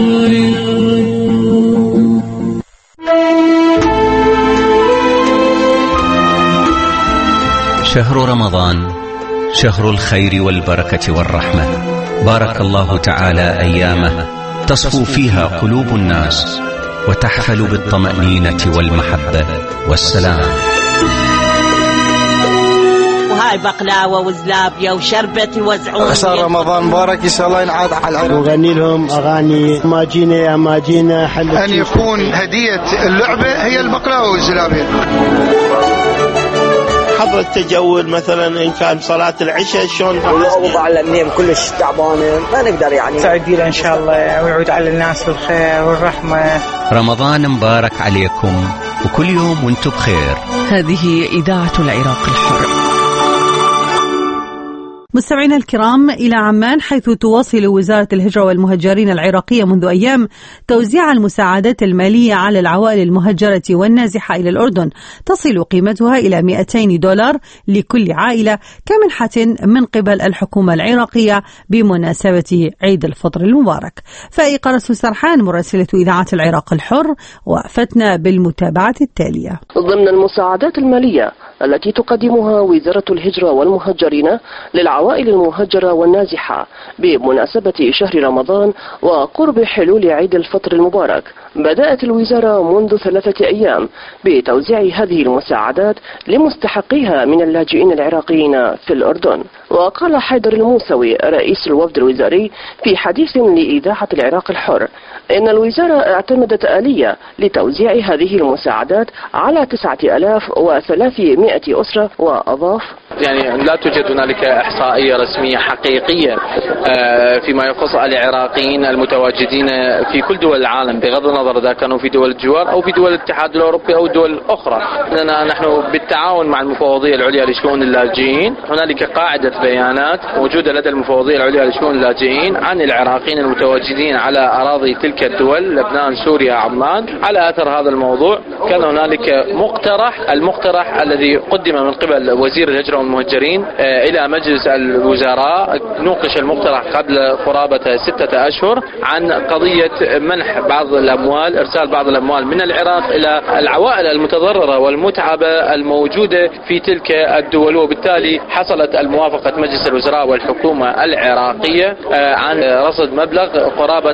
شهر رمضان شهر الخير والبركة والرحمة، بارك الله تعالى أيامه تصفو فيها قلوب الناس وتحفل بالطمأنينة والمحبة والسلام. وهاي بقلاوة وزلابية وشربة يوزعون. عسى رمضان مبارك، إن شاء الله ينعاد على العراق. وغني لهم أغاني ما جينا يا ما جينا حل أن يكون هدية اللعبة هي البقلاوة والزلابية. حضر التجول مثلا إن كان صلاة العشاء شلون وضع الأمنية كلش تعبانة ما نقدر يعني سعيدين إن شاء الله ويعود على الناس الخير والرحمة. رمضان مبارك عليكم وكل يوم وانتم بخير. هذه إذاعة العراق الحر. مستمعينا الكرام، إلى عمان، حيث تواصل وزارة الهجرة والمهجرين العراقية منذ أيام توزيع المساعدات المالية على العوائل المهجرة والنازحة إلى الأردن، تصل قيمتها إلى مئتين دولار لكل عائلة كمنحة من قبل الحكومة العراقية بمناسبة عيد الفطر المبارك. فائقة رسول سرحان مراسلة إذاعة العراق الحر وفتنا بالمتابعة التالية. ضمن المساعدات المالية التي تقدمها وزارة الهجرة والمهجرين للعوائل المهجرة والنازحة بمناسبة شهر رمضان وقرب حلول عيد الفطر المبارك، بدأت الوزارة منذ ثلاثة أيام بتوزيع هذه المساعدات لمستحقيها من اللاجئين العراقيين في الأردن. وقال حيدر الموسوي رئيس الوفد الوزاري في حديث لإذاعة العراق الحر إن الوزارة اعتمدت آلية لتوزيع هذه المساعدات على تسعة آلاف وثلاثمائة أسرة، وأضاف: يعني لا توجد هنالك إحصائية رسمية حقيقية فيما يخص العراقيين المتواجدين في كل دول العالم بغض النظر إذا كانوا في دول الجوار أو في دول الاتحاد الأوروبي أو دول أخرى. لأننا نحن بالتعاون مع المفوضية العليا لشؤون اللاجئين هنالك قاعدة بيانات موجودة لدى المفوضية العليا لشؤون اللاجئين عن العراقيين المتواجدين على أراضي تلك الدول، لبنان، سوريا، عمان. على أثر هذا الموضوع كان هنالك مقترح، المقترح الذي قدم من قبل وزير الهجرة والمهجرين إلى مجلس الوزراء. نوقش المقترح قبل قرابة ستة أشهر عن قضية منح بعض الأموال، إرسال بعض الأموال من العراق إلى العوائل المتضررة والمتعبة الموجودة في تلك الدول. وبالتالي حصلت الموافقة مجلس الوزراء والحكومة العراقية عن رصد مبلغ قرابة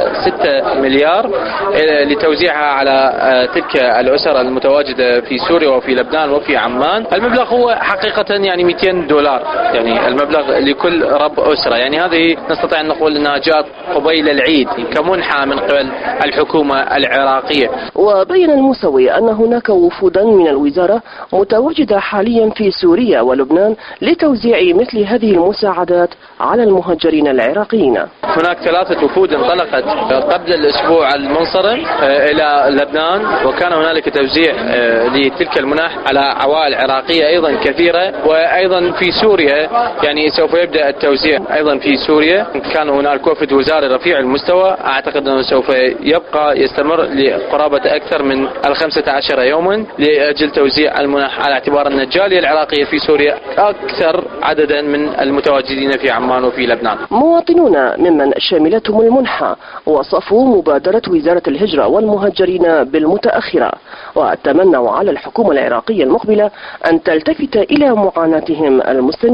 ستة مليار لتوزيعها على تلك الأسر المتواجدة في سوريا وفي لبنان وفي عمان. المبلغ هو حقيقة يعني مئتين دولار، يعني المبلغ لكل رب أسرة. يعني هذه نستطيع أن نقول أنها جاءت قبيل العيد كمنحة من قبل الحكومة العراقية. وبين الموسوي أن هناك وفودا من الوزارة متواجدة حاليا في سوريا ولبنان لتوزيع مثل هذه المساعدات على المهجرين العراقيين. هناك ثلاثة وفود انطلقت قبل الأسبوع المنصرم إلى لبنان، وكان هنالك توزيع لتلك المنح على عوائل عراقية أيضا كثيرة. وأيضا في سوريا يعني سوف يبدأ التوزيع أيضا في سوريا. كان هناك وفد وزاري رفيع المستوى، أعتقد أنه سوف يبقى يستمر لقرابة أكثر من الخمسة عشر يوما لأجل توزيع المنح، على اعتبار أن الجالية العراقية في سوريا أكثر عددا من المتواجدين في عمان وفي لبنان. مواطنون ممن شملتهم المنحة وصفوا مبادرة وزارة الهجرة والمهجرين بالمتأخرة، وتمنوا على الحكومة العراقية المقبلة أن تلتفت إلى معاناتهم المستمرة.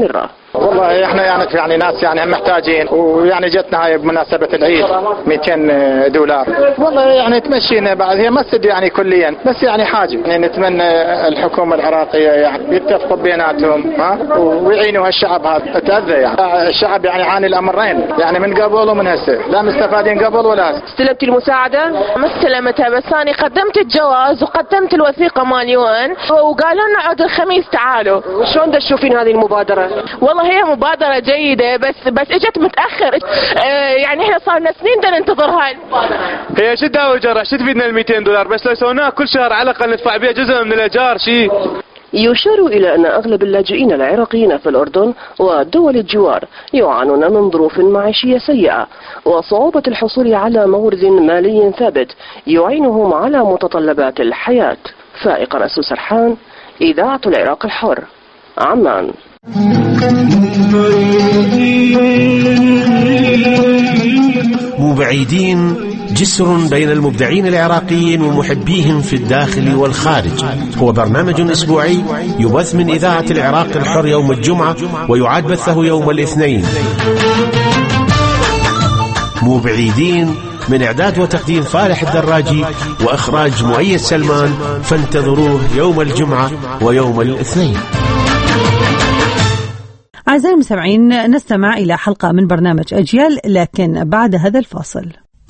والله احنا يعني يعني ناس يعني محتاجين، ويعني جتنا هاي بمناسبة العيد مئتين دولار. والله يعني تمشينا بعد، هي ما تسد يعني كليا، بس يعني حاجة يعني نتمنى الحكومة العراقية يعني يتفقوا بيناتهم ها ويعينوا هالشعب هذا تأذى. يعني الشعب يعني عاني الأمرين يعني من قبل ومن هسه، لا مستفادين قبل ولا هسه. استلمت المساعدة؟ ما استلمتها، بس أنا قدمت الجواز وقدمت الوثيقة مال يوان وقالوا لنا عود الخميس تعالوا. شلون تشوفين هذه المبادرة؟ والله هي مبادرة جيدة، بس بس اجت متأخر. اه يعني احنا صار لنا سنين بدنا ننتظر هاي المبادرة. هي شد وجرة شد فينا ال مئتين دولار، بس لو سويناها كل شهر على الأقل ندفع بها جزء من الإيجار شيء. يشار إلى أن أغلب اللاجئين العراقيين في الأردن ودول الجوار يعانون من ظروف معيشية سيئة وصعوبة الحصول على مورد مالي ثابت يعينهم على متطلبات الحياة. فائق رأس سرحان، إذاعة العراق الحر، عمان. مبعيدين، جسر بين المبدعين العراقيين ومحبيهم في الداخل والخارج. هو برنامج أسبوعي يبث من إذاعة العراق الحر يوم الجمعة ويعاد بثه يوم الاثنين. مبعيدين، من إعداد وتقديم فالح الدراجي وإخراج مؤيد سلمان، فانتظروه يوم الجمعة ويوم الاثنين. أعزائي المستمعين، نستمع إلى حلقة من برنامج أجيال، لكن بعد هذا الفاصل.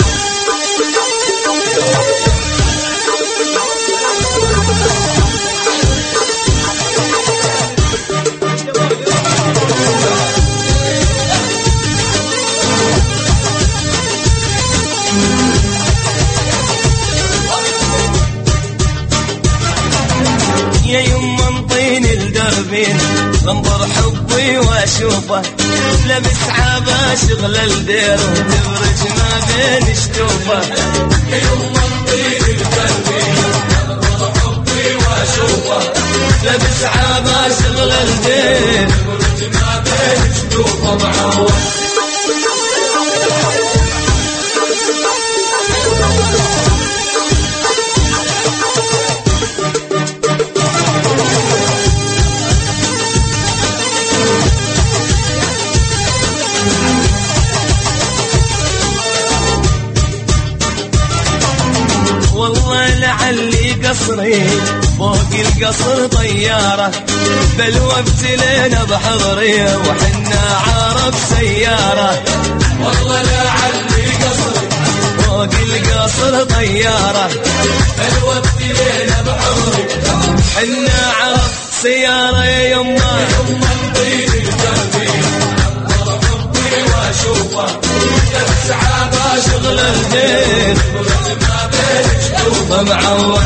يا يما انطيني الدربين انظر حبي واشوفه، لبس عابه شغل الدير وتبرج ما بين شتوفه. يا يما انطيني الدربين انظر حبي واشوفه، لبس عابه شغل الدير وتبرج ما بين شتوفه. معود لعلي قصري فوق القصر طيارة، بل وابتلينا بحضري وحنا عرب سيارة. والله لعلي قصري فوق القصر طيارة، بل وابتلينا بحضري حنا عرب سيارة. يا يما يما انطيني الدربين انظر حبي واشوفه، لبس عابه شغل الدين ما بين شتوفه. معود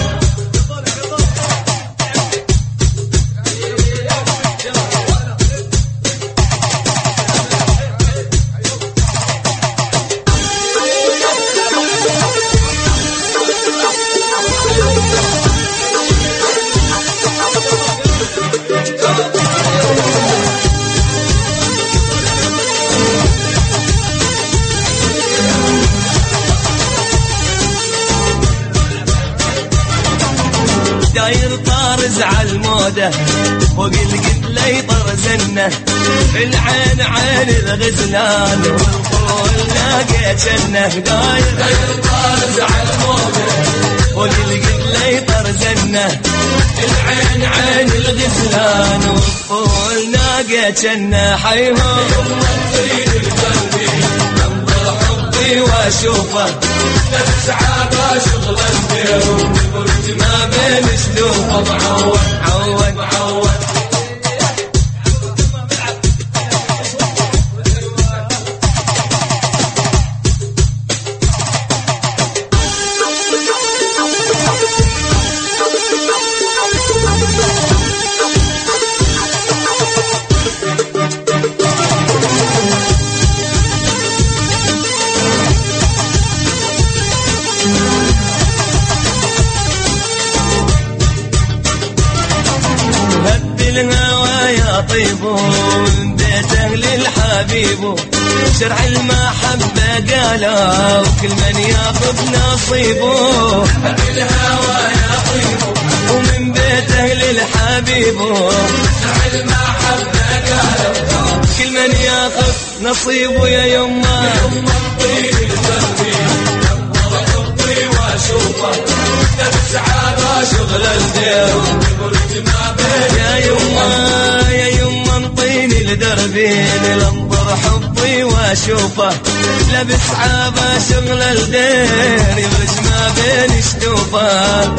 داير طارز عالمودة فوق القتلة يطرزنه، العين عين الغزلان والطول لاقيتنه. داير داير طارز عالمودة فوق القتلة يطرزنه، العين عين الغزلان والطول لاقيتنه. حيهم يمطيني القلبي انظر حبي واشوفه، لبس عابه شغل الدير وبرج ما بين شتوفه. معود معود معود طيبو من بيته للحبيبو، شرع المحبة قالا وكل من ياخذ نصيبه. الهوى يا طيبو ومن بيته للحبيبو، شرع المحبة قالا وكل من ياخذ نصيبه يا يما طيني لدربي خطي واشوفه سعادة شغل الدير قلت ما بين يا يما يا يما انطيني لدربي للنظر حبي واشوفه لبس عابه شغل الدير يغش ما بين شتوفه.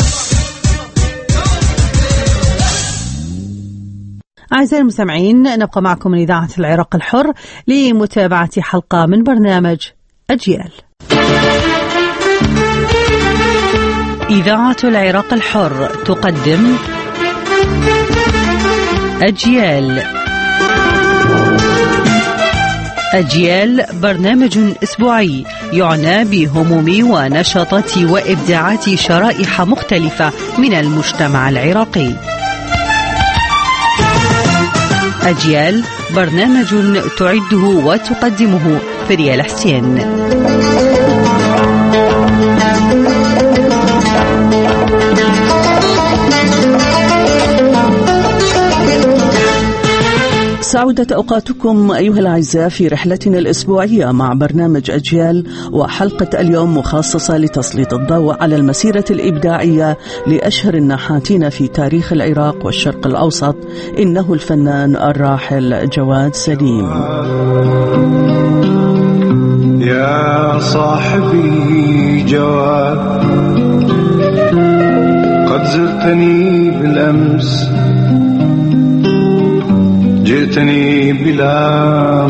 أعزائي المستمعين، نبقى معكم من إذاعة العراق الحر لمتابعة حلقة من برنامج أجيال. إذاعة العراق الحر تقدم أجيال. أجيال برنامج أسبوعي يعنى بهموم ونشاطات وإبداعات شرائح مختلفة من المجتمع العراقي. أجيال برنامج تعده وتقدمه فريال حسين. سعودت أوقاتكم أيها الأعزاء في رحلتنا الأسبوعية مع برنامج أجيال، وحلقة اليوم مخصصة لتسليط الضوء على المسيرة الإبداعية لأشهر النحاتين في تاريخ العراق والشرق الأوسط، إنه الفنان الراحل جواد سليم. يا صاحبي جواد، قد زرتني بالأمس، جئتني بلا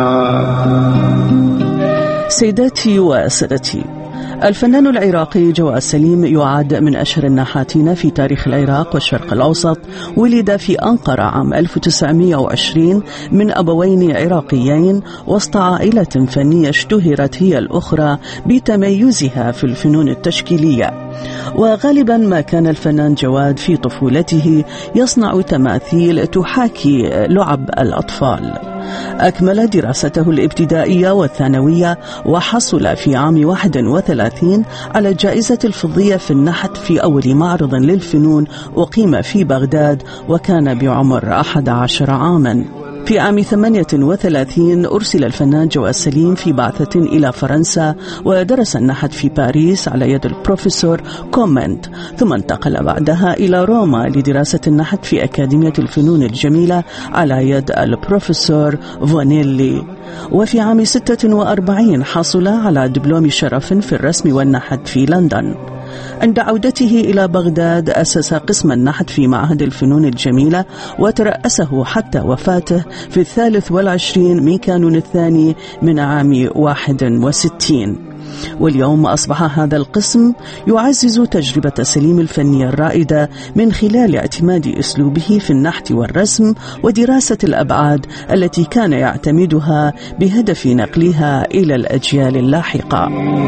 ميعاد. سيداتي وسادتي، الفنان العراقي جواد سليم يعد من أشهر النحاتين في تاريخ العراق والشرق الأوسط. ولد في أنقرة عام ألف وتسعمائة وعشرين من أبوين عراقيين وسط عائلة فنية اشتهرت هي الأخرى بتميزها في الفنون التشكيلية. وغالبا ما كان الفنان جواد في طفولته يصنع تماثيل تحاكي لعب الأطفال. أكمل دراسته الابتدائية والثانوية وحصل في عام واحد وثلاثين على الجائزة الفضية في النحت في أول معرض للفنون أقيم في بغداد، وكان بعمر أحد عشر عاما. في عام ثمانية وثلاثين أرسل الفنان جواد سليم في بعثة إلى فرنسا ودرس النحت في باريس على يد البروفيسور كومنت، ثم انتقل بعدها إلى روما لدراسة النحت في أكاديمية الفنون الجميلة على يد البروفيسور فونيلي. وفي عام ستة وأربعين حصل على دبلوم شرف في الرسم والنحت في لندن. عند عودته إلى بغداد أسس قسم النحت في معهد الفنون الجميلة وترأسه حتى وفاته في الثالث والعشرين من كانون الثاني من عام واحد وستين. واليوم أصبح هذا القسم يعزز تجربة سليم الفنية الرائدة من خلال اعتماد أسلوبه في النحت والرسم ودراسة الأبعاد التي كان يعتمدها بهدف نقلها إلى الأجيال اللاحقة.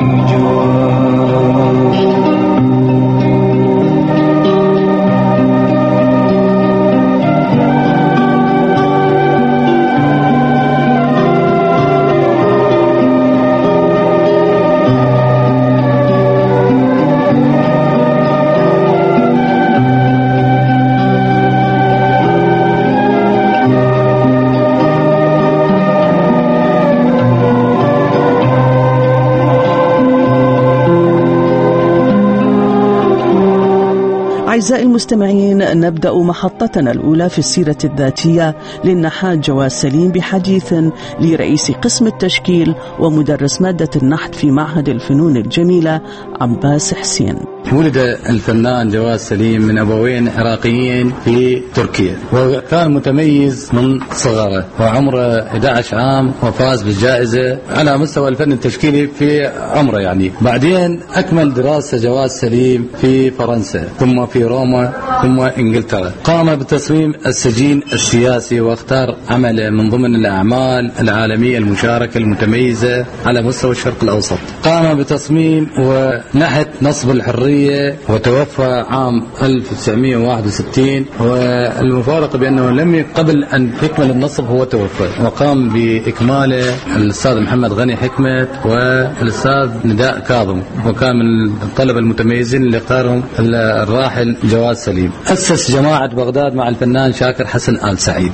أعزائي المستمعين، نبدأ محطتنا الأولى في السيرة الذاتية للنحات جواد سليم بحديث لرئيس قسم التشكيل ومدرس مادة النحت في معهد الفنون الجميلة عباس حسين. ولد الفنان جواد سليم من أبوين عراقيين في تركيا، وكان متميز من صغره وعمره أحد عشر عام، وفاز بالجائزة على مستوى الفن التشكيلي في عمره يعني. بعدين أكمل دراسة جواد سليم في فرنسا ثم في روما ثم إنجلترا. قام بتصميم السجين السياسي واختار عمله من ضمن الأعمال العالمية المشاركة المتميزة على مستوى الشرق الأوسط. قام بتصميم ونحت نصب الحرية وتوفى عام ألف وتسعمائة وواحد وستين، والمفارقة بأنه لم قبل أن يكمل النصب هو توفى، وقام بإكماله الأستاذ محمد غني حكمت والأستاذ نداء كاظم، وكان من الطلبة المتميزين اللي اختارهم الراحل الفنان جواد سليم. أسس جماعة بغداد مع الفنان شاكر حسن آل سعيد،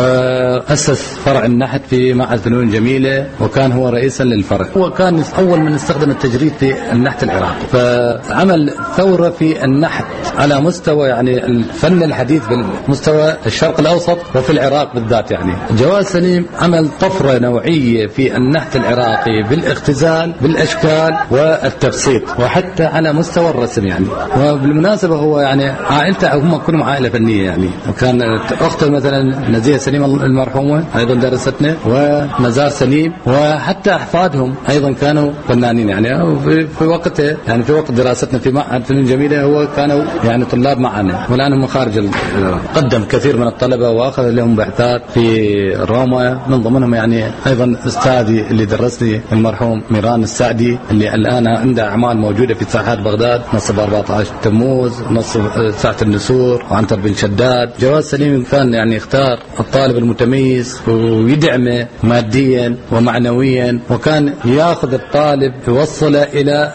وأسس فرع النحت في معهد فنون جميلة، وكان هو رئيسا للفرع. هو كان أول من استخدم التجريد في النحت العراقي، فعمل ثورة في النحت على مستوى يعني الفن الحديث بالمستوى الشرق الأوسط وفي العراق بالذات. يعني جواد سليم عمل طفرة نوعية في النحت العراقي بالاختزال بالأشكال والتبسيط، وحتى على مستوى الرسم يعني. وبالمناسبة هو يعني عائلته هم كلهم عائلة فنية يعني، وكان أخته مثلا نزيه سليم المرحومة أيضا درستنا، ونزار سليم، وحتى أحفادهم أيضا كانوا فنانين يعني. في وقته يعني في وقت دراستنا في معهد فنون جميلة هو كانوا يعني طلاب معنا، والآن هم خارج العراق. قدم كثير من الطلبة وأخذ لهم بعثات في روما، من ضمنهم يعني أيضا أستاذي اللي درسني المرحوم ميران السعدي، اللي الآن عنده أعمال موجودة في ساحات بغداد، نصب أربعة عشر تموز، نصب ساعة النسور، وعنتر بن شداد. جواد سليم كان يعني يختار الطالب المتميز ويدعمه ماديا ومعنويا، وكان ياخذ الطالب يوصله إلى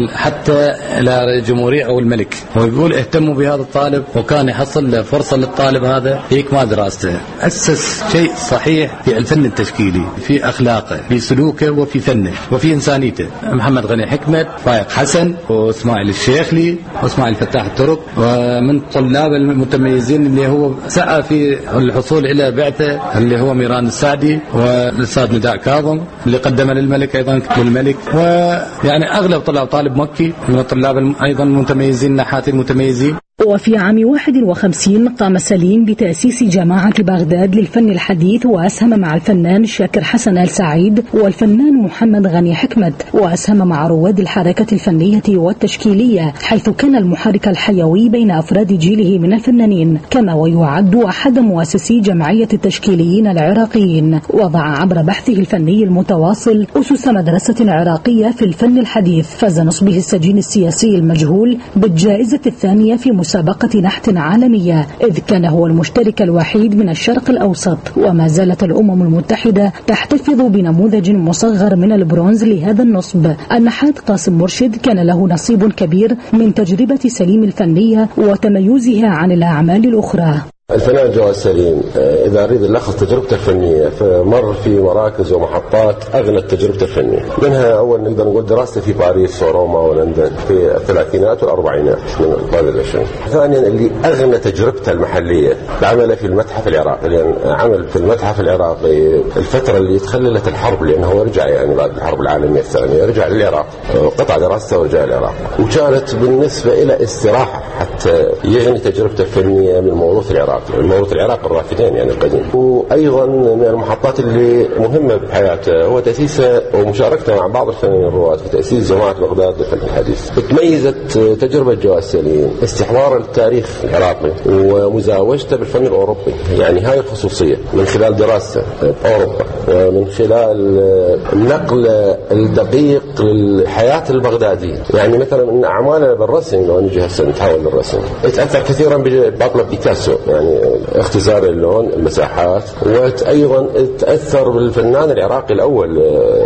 حتى إلى الجمهورية أو الملك، ويقول اهتموا بهذا الطالب، وكان يحصل له فرصة للطالب هذا في إكمال دراسته. أسس شيء صحيح في الفن التشكيلي، في أخلاقه، في سلوكه، وفي فنه، وفي إنسانيته. محمد غني حكمت، فايق حسن، وإسماعيل الشيخلي، وإسماعيل فتاح الترك، ومن طلاب المتميزين اللي هو سعى في الحصول إلى بعثة اللي هو ميران السعدي، والأستاذ نداء كاظم اللي قدم للملك أيضا للملك. ويعني أغلب طلاب طالب مكي من الطلاب أيضا المتميزين، نحات المتميزين. وفي عام واحد وخمسين قام سليم بتأسيس جماعة بغداد للفن الحديث، وأسهم مع الفنان شاكر حسن آل سعيد والفنان محمد غني حكمت، وأسهم مع رواد الحركة الفنية والتشكيلية، حيث كان المحرك الحيوي بين أفراد جيله من الفنانين، كما ويعد أحد مؤسسي جمعية التشكيليين العراقيين. وضع عبر بحثه الفني المتواصل أسس مدرسة عراقية في الفن الحديث، فاز نصبه السجين السياسي المجهول بالجائزة الثانية في مسابقة نحت عالمية، إذ كان هو المشترك الوحيد من الشرق الأوسط. وما زالت الأمم المتحدة تحتفظ بنموذج مصغر من البرونز لهذا النصب. النحات قاسم مرشد كان له نصيب كبير من تجربة سليم الفنية وتميزها عن الأعمال الأخرى. الفنان جواد سليم إذا أريد نلخص تجربته الفنية، فمر في مراكز ومحطات أغنت تجربته الفنية. منها أول نقدر نقول دراسته في باريس وروما ولندن في الثلاثينات والأربعينات من القرن العشرين. ثانيا اللي أغنى تجربته المحلية عمله في المتحف العراقي، لأن عمل في المتحف العراقي الفترة اللي تخللت الحرب، لأنه هو رجع يعني بعد الحرب العالمية الثانية رجع للعراق، قطع دراسته ورجع للعراق، وكانت بالنسبة إلى استراحة حتى يغني تجربته الفنية من موروث العراق، الموروث العراق الرافدين يعني القديم. وايضا من المحطات اللي مهمه بحياته هو تاسيسه ومشاركته مع بعض الفنانين الرواد في تاسيس جماعه بغداد للفن الحديث. تميزت تجربه جواد سليم استحضار التاريخ العراقي ومزاوجته بالفن الاوروبي، يعني هاي الخصوصيه من خلال دراسته باوروبا ومن خلال النقل الدقيق للحياه البغداديه. يعني مثلا من اعماله بالرسم، لو نجي هسه نتحول للرسم، يتاثر كثيرا ببابلو بيكاسو، يعني اختزال اللون المساحات، وايضا تاثر بالفنان العراقي الاول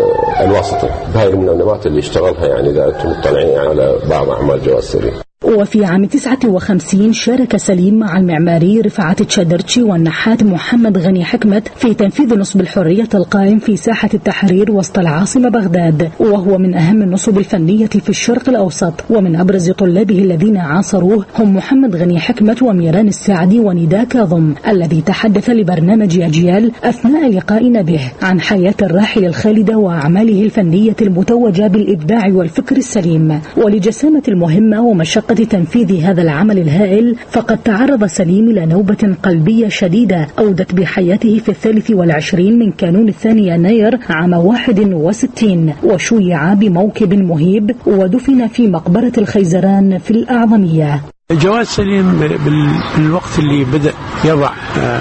الواسطي بهاي المنظمات اللي اشتغلها، يعني اذا انتم مطلعين على بعض اعمال جواد سليم. وفي عام تسعة وخمسين شارك سليم مع المعماري رفعت تشادرتشي والنحات محمد غني حكمت في تنفيذ نصب الحرية القائم في ساحة التحرير وسط العاصمة بغداد، وهو من أهم النصب الفنية في الشرق الأوسط. ومن أبرز طلابه الذين عاصروه هم محمد غني حكمت وميران السعدي ونداء كاظم، الذي تحدث لبرنامج أجيال أثناء لقائنا به عن حياة الراحل الخالدة وأعماله الفنية المتوجة بالإبداع والفكر السليم. ولجسامة المهمة ومشقة تنفيذ هذا العمل الهائل، فقد تعرض سليم إلى نوبة قلبية شديدة أودت بحياته في الثالث والعشرين من كانون الثاني يناير عام واحد وستين، وشيع بموكب مهيب ودفن في مقبرة الخيزران في الأعظمية. جواد سليم بالوقت اللي بدأ يضع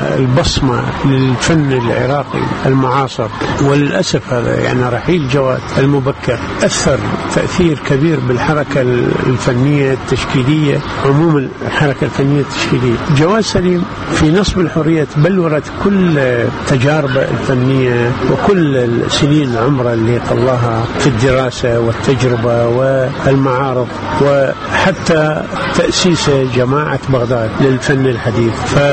البصمة للفن العراقي المعاصر، وللأسف هذا يعني رحيل جواد المبكر أثر تأثير كبير بالحركة الفنية التشكيلية، عموم الحركة الفنية التشكيلية. جواد سليم في نصب الحرية بلورت كل تجاربه الفنية وكل السنين عمره اللي قضاها في الدراسة والتجربة والمعارض، وحتى تأسيس مؤسس جماعة بغداد للفن الحديث.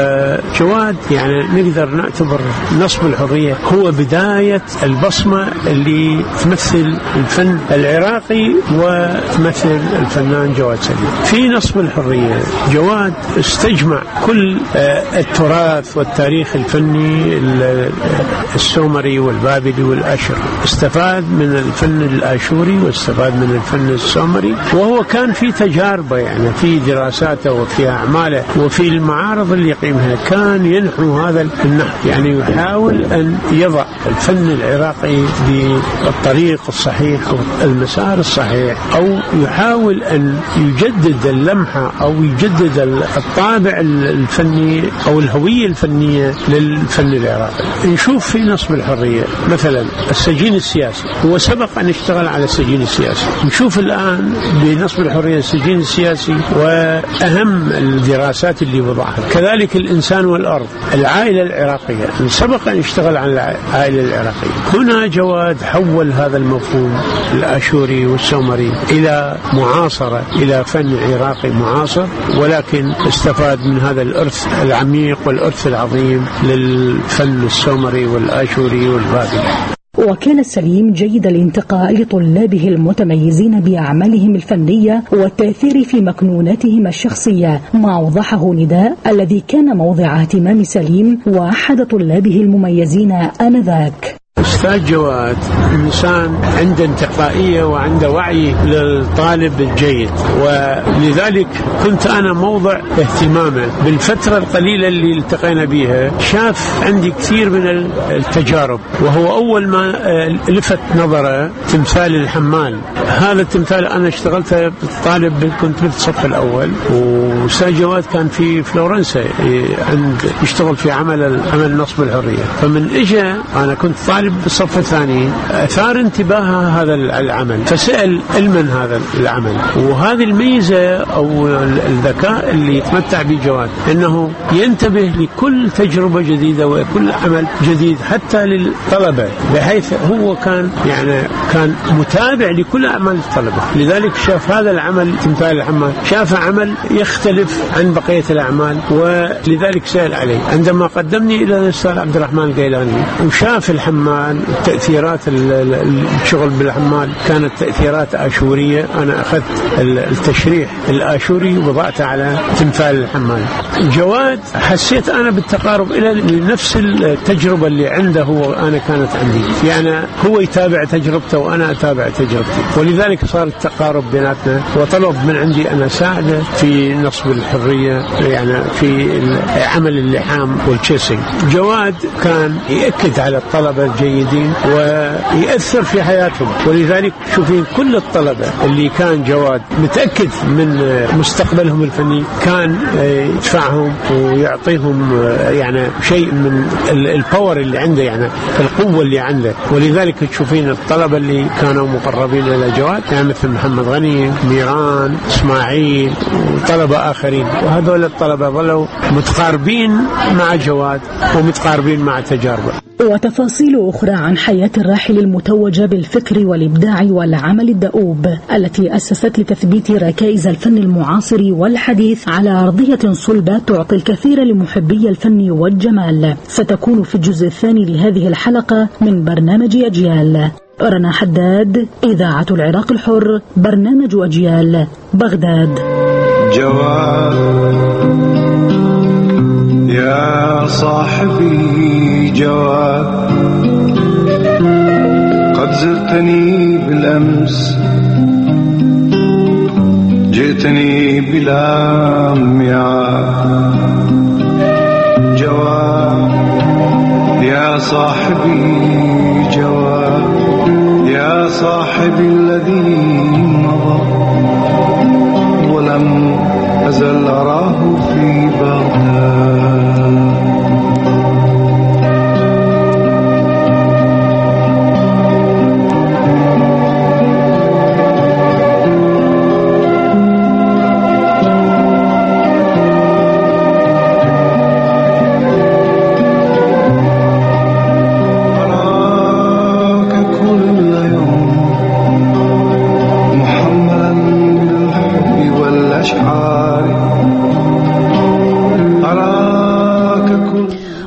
فجواد يعني نقدر نعتبر نصب الحرية هو بداية البصمة اللي تمثل الفن العراقي وتمثل الفنان جواد سليم. في نصب الحرية جواد استجمع كل التراث والتاريخ الفني السومري والبابلي والأشر، استفاد من الفن الآشوري واستفاد من الفن السومري، وهو كان في تجاربه يعني في دراساته وفي أعماله وفي المعارض اللي يقيمها كان ينحو هذا النحو، يعني يحاول أن يضع الفن العراقي بالطريق الصحيح أو المسار الصحيح، أو يحاول أن يجدد اللمحة أو يجدد الطابع الفني أو الهوية الفنية للفن العراقي. نشوف في نصب الحرية مثلا السجين السياسي، هو سبق أن اشتغل على السجين السياسي. نشوف الآن بنصب الحرية السجين السياسي وأهم الدراسات اللي وضعها. كذلك الإنسان والأرض، العائلة العراقية، سبق أن اشتغل على العائلة العراقية. هنا جواد حول هذا المفهوم الآشوري والسومري إلى معاصرة، إلى فن عراقي معاصر، ولكن استفاد من هذا الإرث العميق والإرث العظيم للفن السومري والآشوري والبابلي. وكان سليم جيد الانتقاء لطلابه المتميزين بأعمالهم الفنية والتأثير في مكنوناتهم الشخصية، ما أوضحه نداء الذي كان موضع اهتمام سليم وأحد طلابه المميزين آنذاك. أستاذ جواد إنسان عنده انتقائية وعنده وعي للطالب الجيد، ولذلك كنت أنا موضع اهتمامه. بالفترة القليلة اللي التقينا بها شاف عندي كثير من التجارب، وهو أول ما لفت نظره تمثال الحمال. هذا التمثال أنا اشتغلته طالب، كنت في الصف الأول، وأستاذ جواد كان في فلورنسا عند يشتغل في عمل عمل نصب الحرية. فمن إجا أنا كنت طالب بالصف الثاني أثار انتباه هذا العمل، فسأل علما هذا العمل. وهذه الميزة أو الذكاء اللي يتمتع به جواد، أنه ينتبه لكل تجربة جديدة وكل عمل جديد حتى للطلبة، بحيث هو كان يعني كان متابع لكل أعمال الطلبة. لذلك شاف هذا العمل تمثال الحمال، شاف عمل يختلف عن بقية الأعمال، ولذلك سأل عليه. عندما قدمني إلى الأستاذ عبد الرحمن القيلاني وشاف الحمال، تأثيرات الشغل بالحمال كانت تأثيرات آشورية، أنا أخذت التشريح الآشوري ووضعته على تمثال الحمال. جواد حسيت أنا بالتقارب إلى نفس التجربة اللي عنده هو أنا كانت عندي، يعني هو يتابع تجربته وأنا أتابع تجربتي، ولذلك صار التقارب بيناتنا، وطلب من عندي أن أساعده في نصب الحرية، يعني في عمل اللحام والتشيسنج. جواد كان يأكد على الطلبة الجيدين ويأثر في حياتهم، ولذلك شوفين كل الطلبة اللي كان جواد متأكد من مستقبلهم الفني كان يدفعهم ويعطيهم يعني شيء من الباور اللي عنده، يعني القوة اللي عنده. ولذلك تشوفين الطلبة اللي كانوا مقربين إلى جواد يعني مثل محمد غني، ميران، إسماعيل وطلبة آخرين، وهذول الطلبة ظلوا متقاربين مع جواد ومتقاربين مع تجاربه. وتفاصيل أخرى عن حياة الراحل المتوجة بالفكر والإبداع والعمل الدؤوب التي أسست لتثبيت ركائز الفن المعاصر والحديث على أرضية صلبة تعطي الكثير لمحبي الفن والجمال ستكون في الجزء الثاني لهذه الحلقة من برنامج أجيال. رنا حداد، إذاعة العراق الحر، برنامج أجيال، بغداد. جواد يا صاحبي جواد، قد زرتني بالأمس، جئتني بلا ميعاد. جواد يا صاحبي جواد، يا صاحبي الذي مضى ولم أزل أراه في بغداد.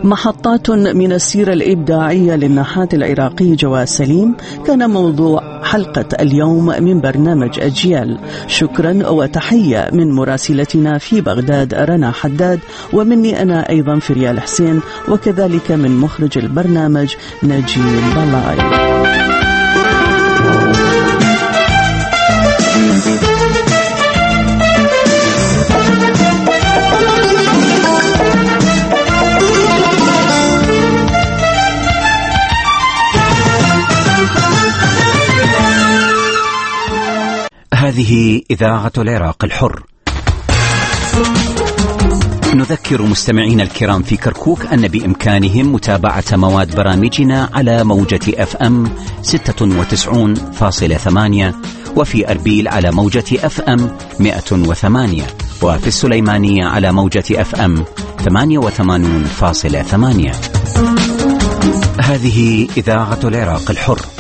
محطات من السيرة الإبداعية للنحات العراقي جواد سليم كان موضوع حلقة اليوم من برنامج أجيال. شكرا وتحية من مراسلتنا في بغداد رنا حداد، ومني أنا أيضا فريال حسين، وكذلك من مخرج البرنامج نجيل بلاي. هذه إذاعة العراق الحر. نذكر مستمعين الكرام في كركوك أن بإمكانهم متابعة مواد برامجنا على موجة أف أم ستة وتسعين فاصلة ثمانية، وفي أربيل على موجة أف أم مئة وثمانية، وفي السليمانية على موجة أف أم ثمانية وثمانين فاصلة ثمانية. هذه إذاعة العراق الحر.